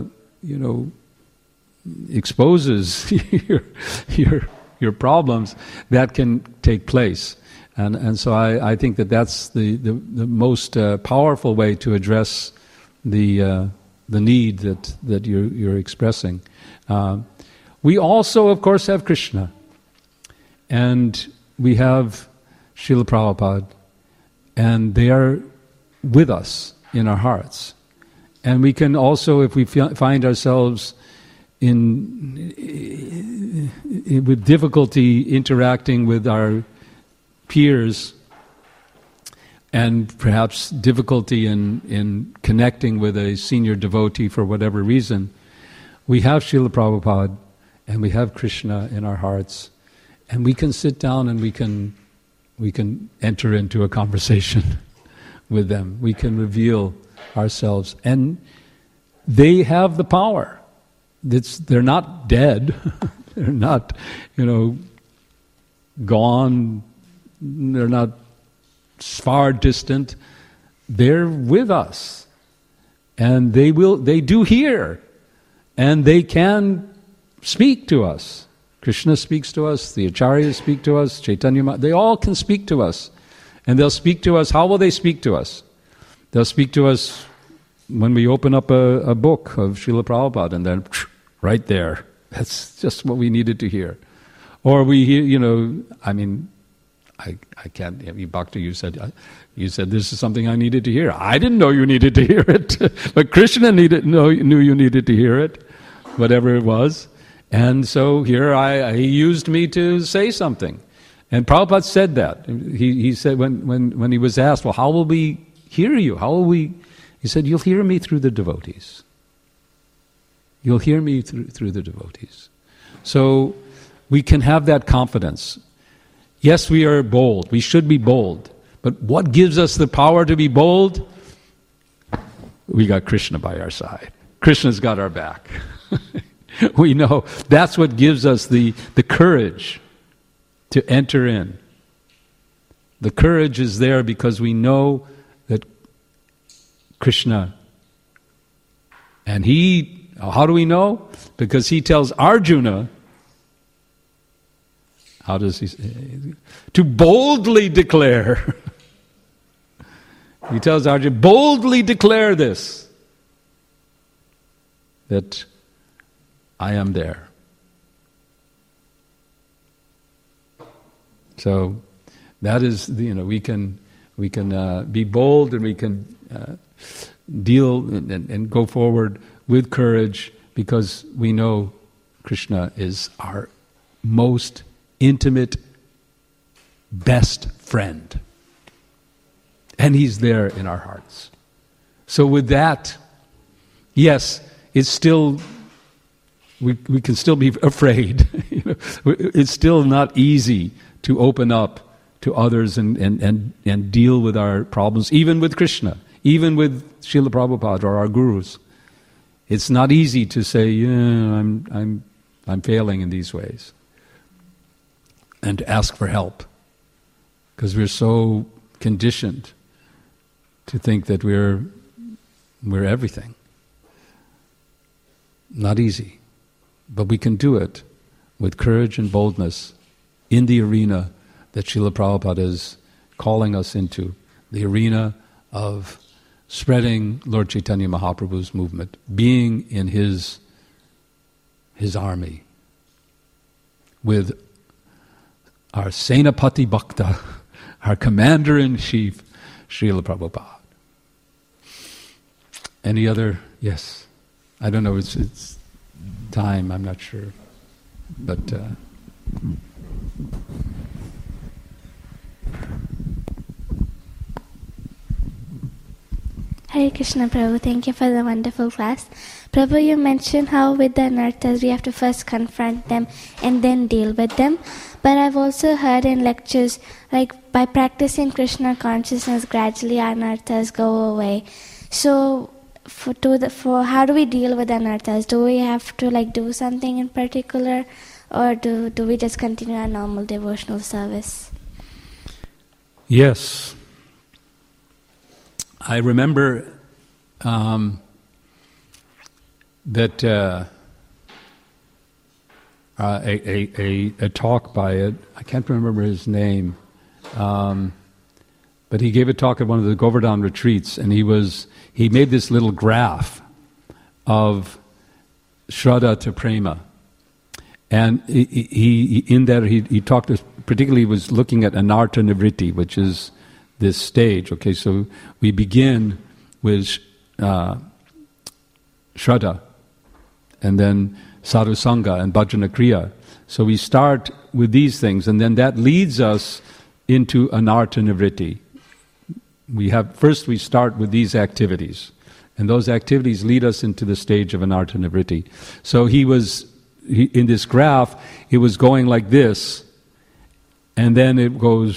Speaker 2: exposes your problems, that can take place. And so I think that's the most powerful way to address the need that you're expressing. We also, of course, have Krishna, and we have Srila Prabhupada, and they are with us in our hearts. And we can also, if we find ourselves with difficulty interacting with our peers, and perhaps difficulty in connecting with a senior devotee for whatever reason, we have Srila Prabhupada and we have Krishna in our hearts, and we can sit down and we can enter into a conversation with them. We can reveal ourselves, and they have the power. They're not dead. They're not, gone. They're not far distant. They're with us, and they do hear, and they can speak to us. Krishna speaks to us, the Acharyas speak to us, Chaitanya, they all can speak to us. And they'll speak to us. How will they speak to us? They'll speak to us when we open up a book of Srila Prabhupada, and then right there, that's just what we needed to hear. Or we hear, I can't, Bhakti, you said this is something I needed to hear. I didn't know you needed to hear it, but Krishna knew you needed to hear it, whatever it was. And so here he used me to say something. And Prabhupada said that. He said when he was asked, well, how will we hear you? He said, you'll hear me through the devotees. You'll hear me through the devotees. So we can have that confidence. Yes, we are bold. We should be bold. But what gives us the power to be bold? We got Krishna by our side. Krishna's got our back. We know that's what gives us the courage to enter in. The courage is there because we know that Krishna, and how do we know? Because he tells Arjuna, how does he say? To boldly declare. He tells Arjuna, boldly declare this, that I am there. So that is, we can be bold, and we can deal and go forward with courage, because we know Krishna is our most intimate, best friend. And he's there in our hearts. So with that, yes, it's still, we can still be afraid. It's still not easy to open up to others and deal with our problems, even with Krishna, even with Srila Prabhupada or our gurus. It's not easy to say, I'm failing in these ways, and to ask for help, because we're so conditioned to think that we're everything. Not easy, but we can do it with courage and boldness in the arena that Srila Prabhupada is calling us into, the arena of spreading Lord Chaitanya Mahaprabhu's movement, being in his army, with our Senapati Bhakta, our commander-in-chief, Srila Prabhupada. Any other? Yes. I don't know, it's time, I'm not sure. But
Speaker 4: Hare Hare Krishna, Prabhu. Thank you for the wonderful class. Prabhu, you mentioned how with the anarthas we have to first confront them and then deal with them. But I've also heard in lectures, like by practicing Krishna consciousness, gradually anarthas go away. So, for how do we deal with anarthas? Do we have to do something in particular, or do we just continue our normal devotional service?
Speaker 2: Yes. I remember that a talk by I can't remember his name, but he gave a talk at one of the Govardhan retreats, and he made this little graph of Shraddha to Prema, and he talked, particularly was looking at Anartha Nivritti, which is this stage. Okay, so we begin with Shraddha, and then Sadhu Sangha and Bhajana Kriya. So we start with these things, and then that leads us into Anartha Nivritti. We start with these activities, and those activities lead us into the stage of Anartha Nivritti. So in this graph, it was going like this, and then it goes,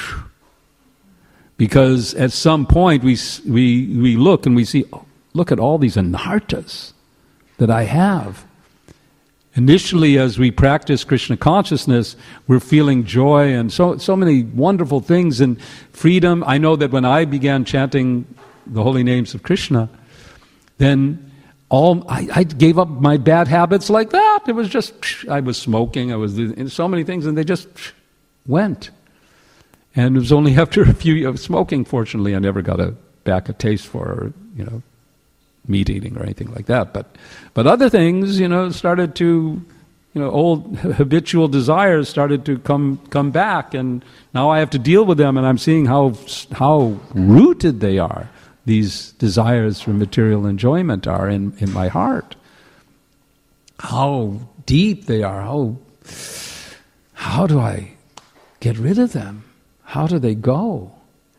Speaker 2: because at some point we look and we see, oh, look at all these anarthas that I have. Initially, as we practice Krishna consciousness, we're feeling joy and so many wonderful things and freedom. I know that when I began chanting the holy names of Krishna, then I gave up my bad habits like that. It was just, I was smoking, I was doing so many things, and they just went. And it was only after a few years of smoking, fortunately, I never got back a taste for, meat eating or anything like that. But other things, started to, old habitual desires started to come back, and now I have to deal with them, and I'm seeing how rooted they are. These desires for material enjoyment are in my heart. How deep they are. How do I get rid of them? How do they go?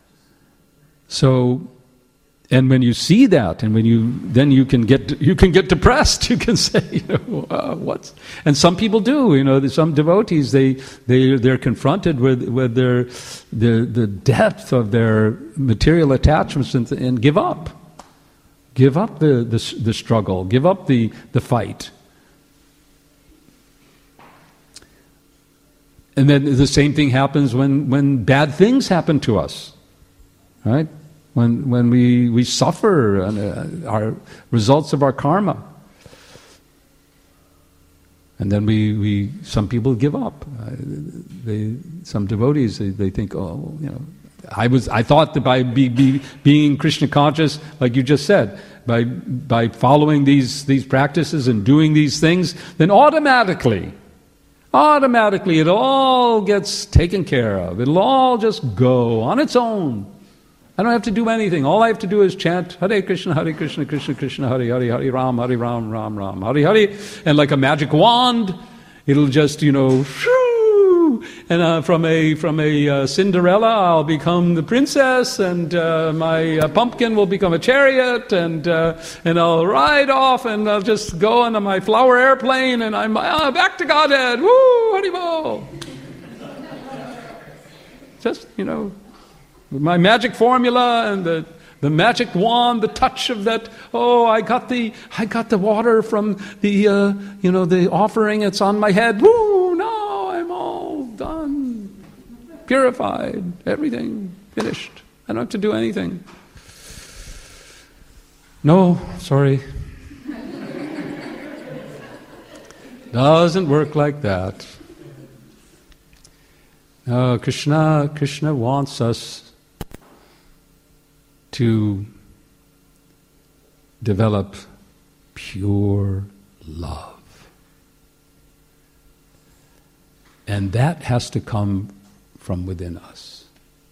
Speaker 2: So, and when you see that, and then you can get depressed. You can say, what's? And some people do. Some devotees they're confronted with the depth of their material attachments and give up the struggle, give up the fight. And then the same thing happens when bad things happen to us, right? When we suffer our results of our karma, and then some people give up. Some devotees they think, I thought that by being Krishna conscious, like you just said, by following these practices and doing these things, then automatically it all gets taken care of. It'll all just go on its own. I don't have to do anything. All I have to do is chant Hare Krishna, Krishna Krishna, Hare Hare, Hare Ram, Ram Ram, Hare Hare. And like a magic wand, it'll just, shoo, and from a Cinderella, I'll become the princess, and my pumpkin will become a chariot, and I'll ride off, and I'll just go on my flower airplane, and I'm back to Godhead. Woo, Haribol. Just, my magic formula and the magic wand, the touch of that. Oh, I got the water from the offering. It's on my head. Woo! Now I'm all done, purified, everything finished. I don't have to do anything. No, sorry, doesn't work like that. No, Krishna wants us to develop pure love. And that has to come from within us.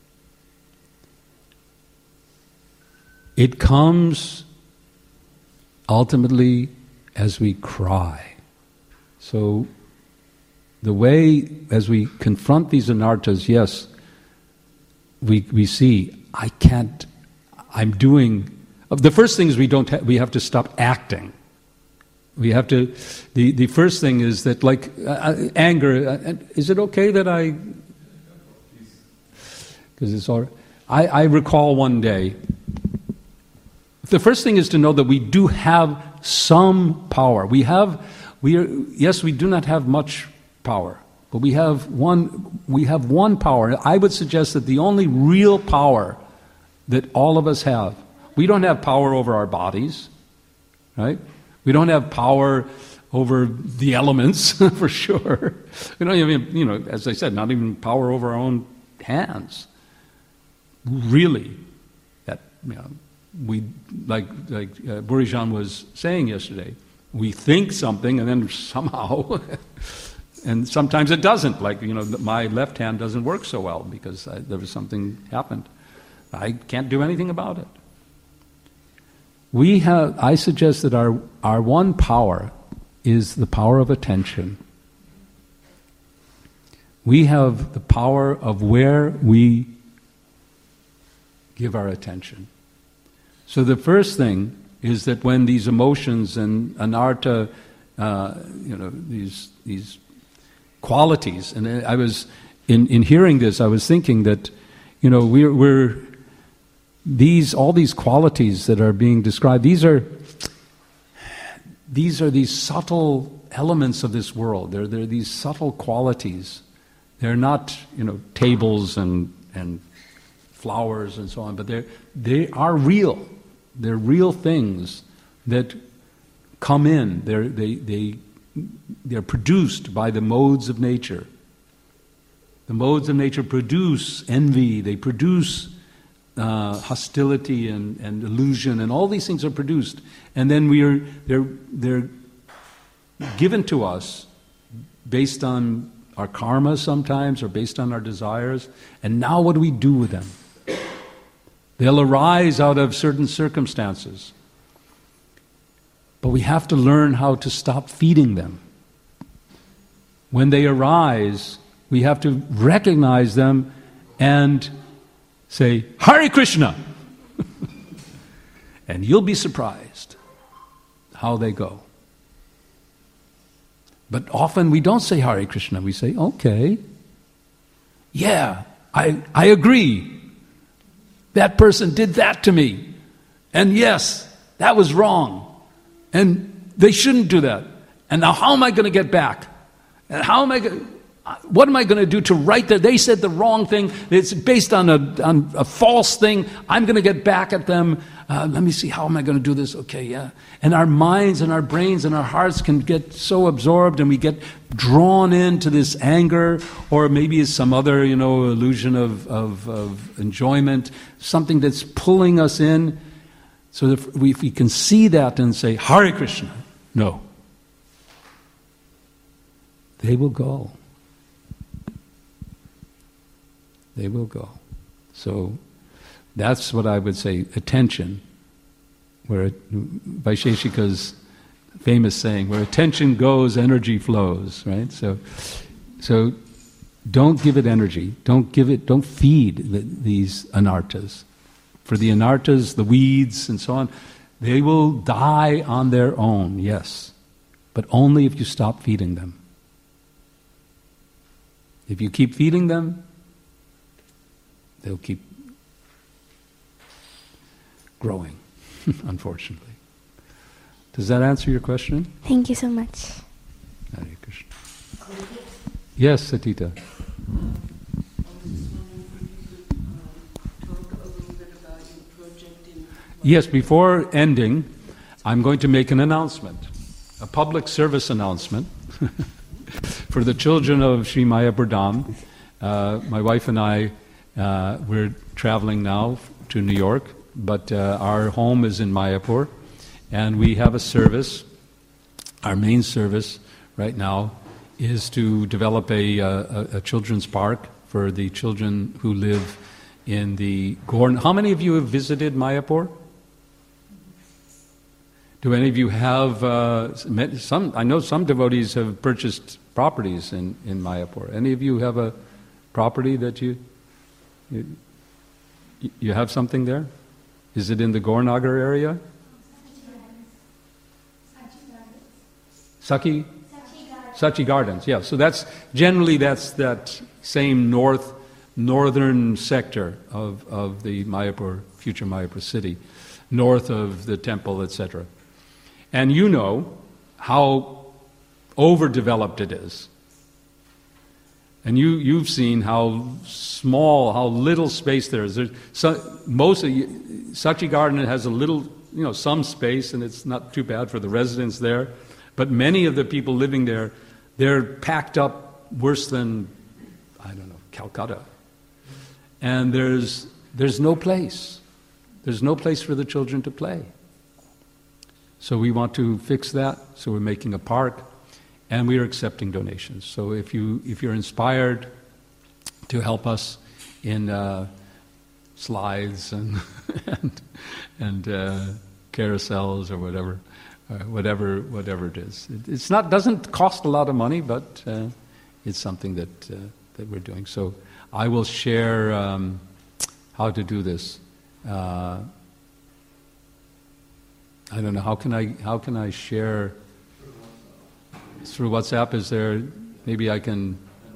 Speaker 2: It comes ultimately as we cry. So the way, as we confront these anarthas, yes, we see, The first thing is we have to stop acting. We have to, the first thing is that, like anger, is it okay that because it's all right. I recall one day, the first thing is to know that we do have some power. Yes, we do not have much power, but we have one power. I would suggest that the only real power that all of us have, we don't have power over our bodies, right? We don't have power over the elements, for sure. We don't even, as I said, not even power over our own hands. Really, that we like Burijan was saying yesterday. We think something, and then somehow, and sometimes it doesn't. Like my left hand doesn't work so well because there was something happened. I can't do anything about it. I suggest that our one power is the power of attention. We have the power of where we give our attention. So the first thing is that when these emotions and anartha, these qualities, and I was in hearing this, I was thinking that we're all these qualities that are being described. These are these subtle elements of this world. They're these subtle qualities. They're not tables and flowers and so on, but they are real. They're real things that come in. They're produced by the modes of nature. The modes of nature produce envy. They produce hostility and illusion, and all these things are produced, and then they're given to us based on our karma sometimes, or based on our desires. And now what do we do with them? They'll arise out of certain circumstances, but we have to learn how to stop feeding them. When they arise, we have to recognize them and say, Hare Krishna! And you'll be surprised how they go. But often we don't say Hare Krishna. We say, okay, yeah, I agree. That person did that to me. And yes, that was wrong. And they shouldn't do that. And now how am I going to get back? And what am I going to do to right that? They said the wrong thing. It's based on a false thing. I'm going to get back at them. Let me see, how am I going to do this? Okay, yeah. And our minds and our brains and our hearts can get so absorbed, and we get drawn into this anger, or maybe it's some other, illusion of enjoyment, something that's pulling us in. So if we can see that and say, Hare Krishna, no. They will go. They will go. So that's what I would say, attention. Where Vaisheshika's famous saying, where attention goes, energy flows, right? So don't give it energy. Don't feed these anarthas. For the anarthas, the weeds and so on, they will die on their own, yes. But only if you stop feeding them. If you keep feeding them, they'll keep growing, unfortunately. Does that answer your question?
Speaker 4: Thank you so much.
Speaker 2: Hare Krishna. Yes, Satita. Yes, before ending, I'm going to make an announcement, a public service announcement for the children of Sri Mayapur Dham. My wife and I, we're traveling now to New York, but our home is in Mayapur, and we have a service. Our main service right now is to develop a children's park for the children who live in the Gorn. How many of you have visited Mayapur? Do any of you have some? I know some devotees have purchased properties in Mayapur. Any of you have a property that you have something there? Is it in the Gornagar area? Sachi Gardens, yeah. So that's that same northern sector of the Mayapur, future Mayapur city, north of the temple, etc. And you know how overdeveloped it is. And you've seen how small, how little space there is. Most of Sachi Garden has a little, some space, and it's not too bad for the residents there. But many of the people living there, they're packed up worse than, Calcutta. And there's no place. There's no place for the children to play. So we want to fix that. So we're making a park, and we are accepting donations. So if you're inspired to help us in slides and carousels or whatever it is, doesn't cost a lot of money, but it's something that we're doing. So I will share how to do this. I don't know, how can I share through WhatsApp? Is there, maybe I can,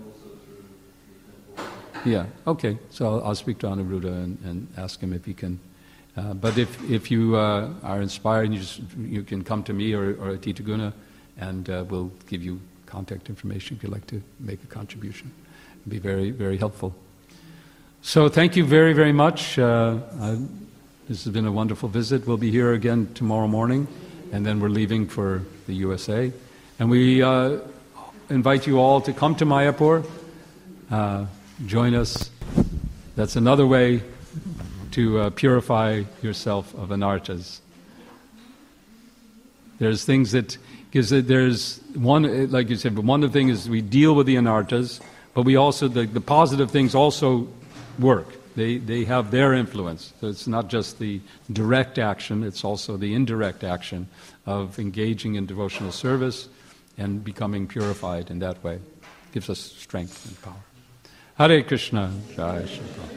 Speaker 2: yeah, okay, so I'll speak to Anuruddha and ask him if he can, but if you are inspired, you can come to me or Atita Guna, and we'll give you contact information if you'd like to make a contribution. It'd be very, very helpful. So thank you very, very much. This has been a wonderful visit. We'll be here again tomorrow morning, and then we're leaving for the USA. And we invite you all to come to Mayapur, join us. That's another way to purify yourself of anarthas. There's things that gives it. There's one, like you said, but one of the things is we deal with the anarthas, but we also the positive things also work. They have their influence. So it's not just the direct action, it's also the indirect action of engaging in devotional service and becoming purified in that way. It gives us strength and power. Hare Krishna. Jai Shri Prabhupada.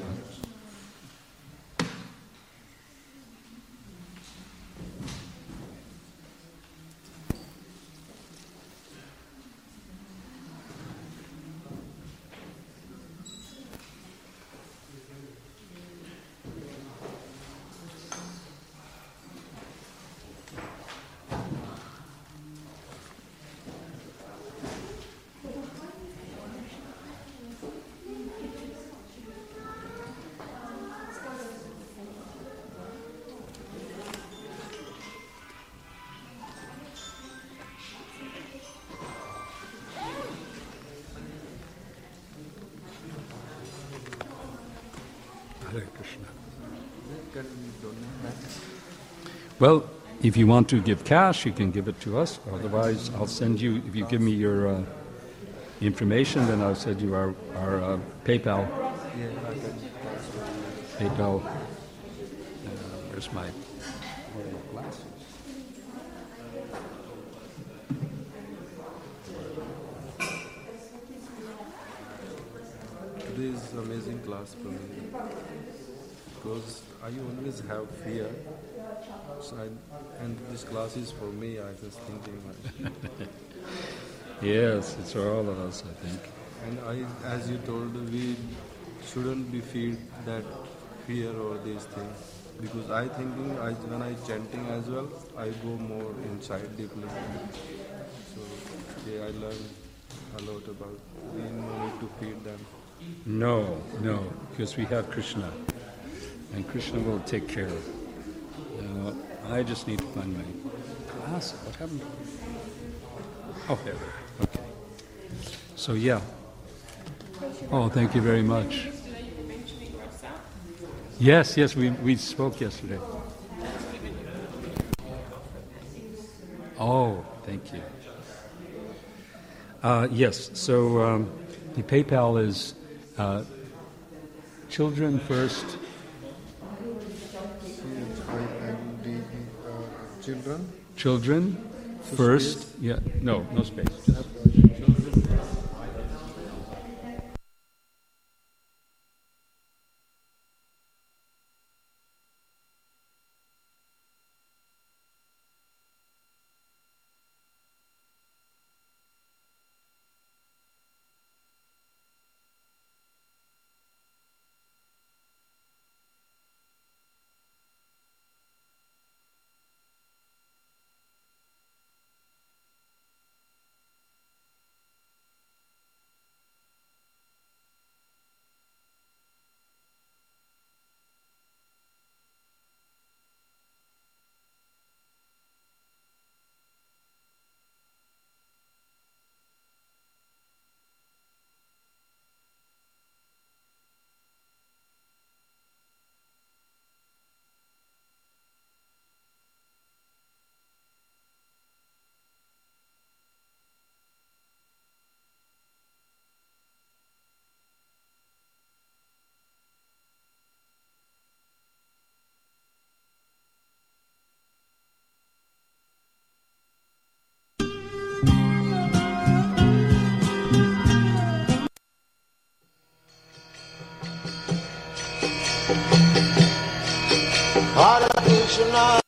Speaker 2: Well, if you want to give cash, you can give it to us. Otherwise, I'll send you, if you give me your information, then I'll send you our PayPal. PayPal. Where's my glasses?
Speaker 5: This is amazing class for me because I always have fear. So and this class is for me. I was thinking.
Speaker 2: Yes, it's for all of us, I think.
Speaker 5: And as you told, we shouldn't be feel that fear or these things, because when I chanting as well, I go more inside deeply. So I learned a lot about. We need to feed them.
Speaker 2: No, because we have Krishna, and Krishna will take care of it. I just need to find my glasses. What happened? Oh, there we are. Okay. So, yeah. Oh, thank you very much. Yes, we spoke yesterday. Oh, thank you. Yes, so the PayPal is Children First. Children First. Yeah, no space.
Speaker 6: Krishna.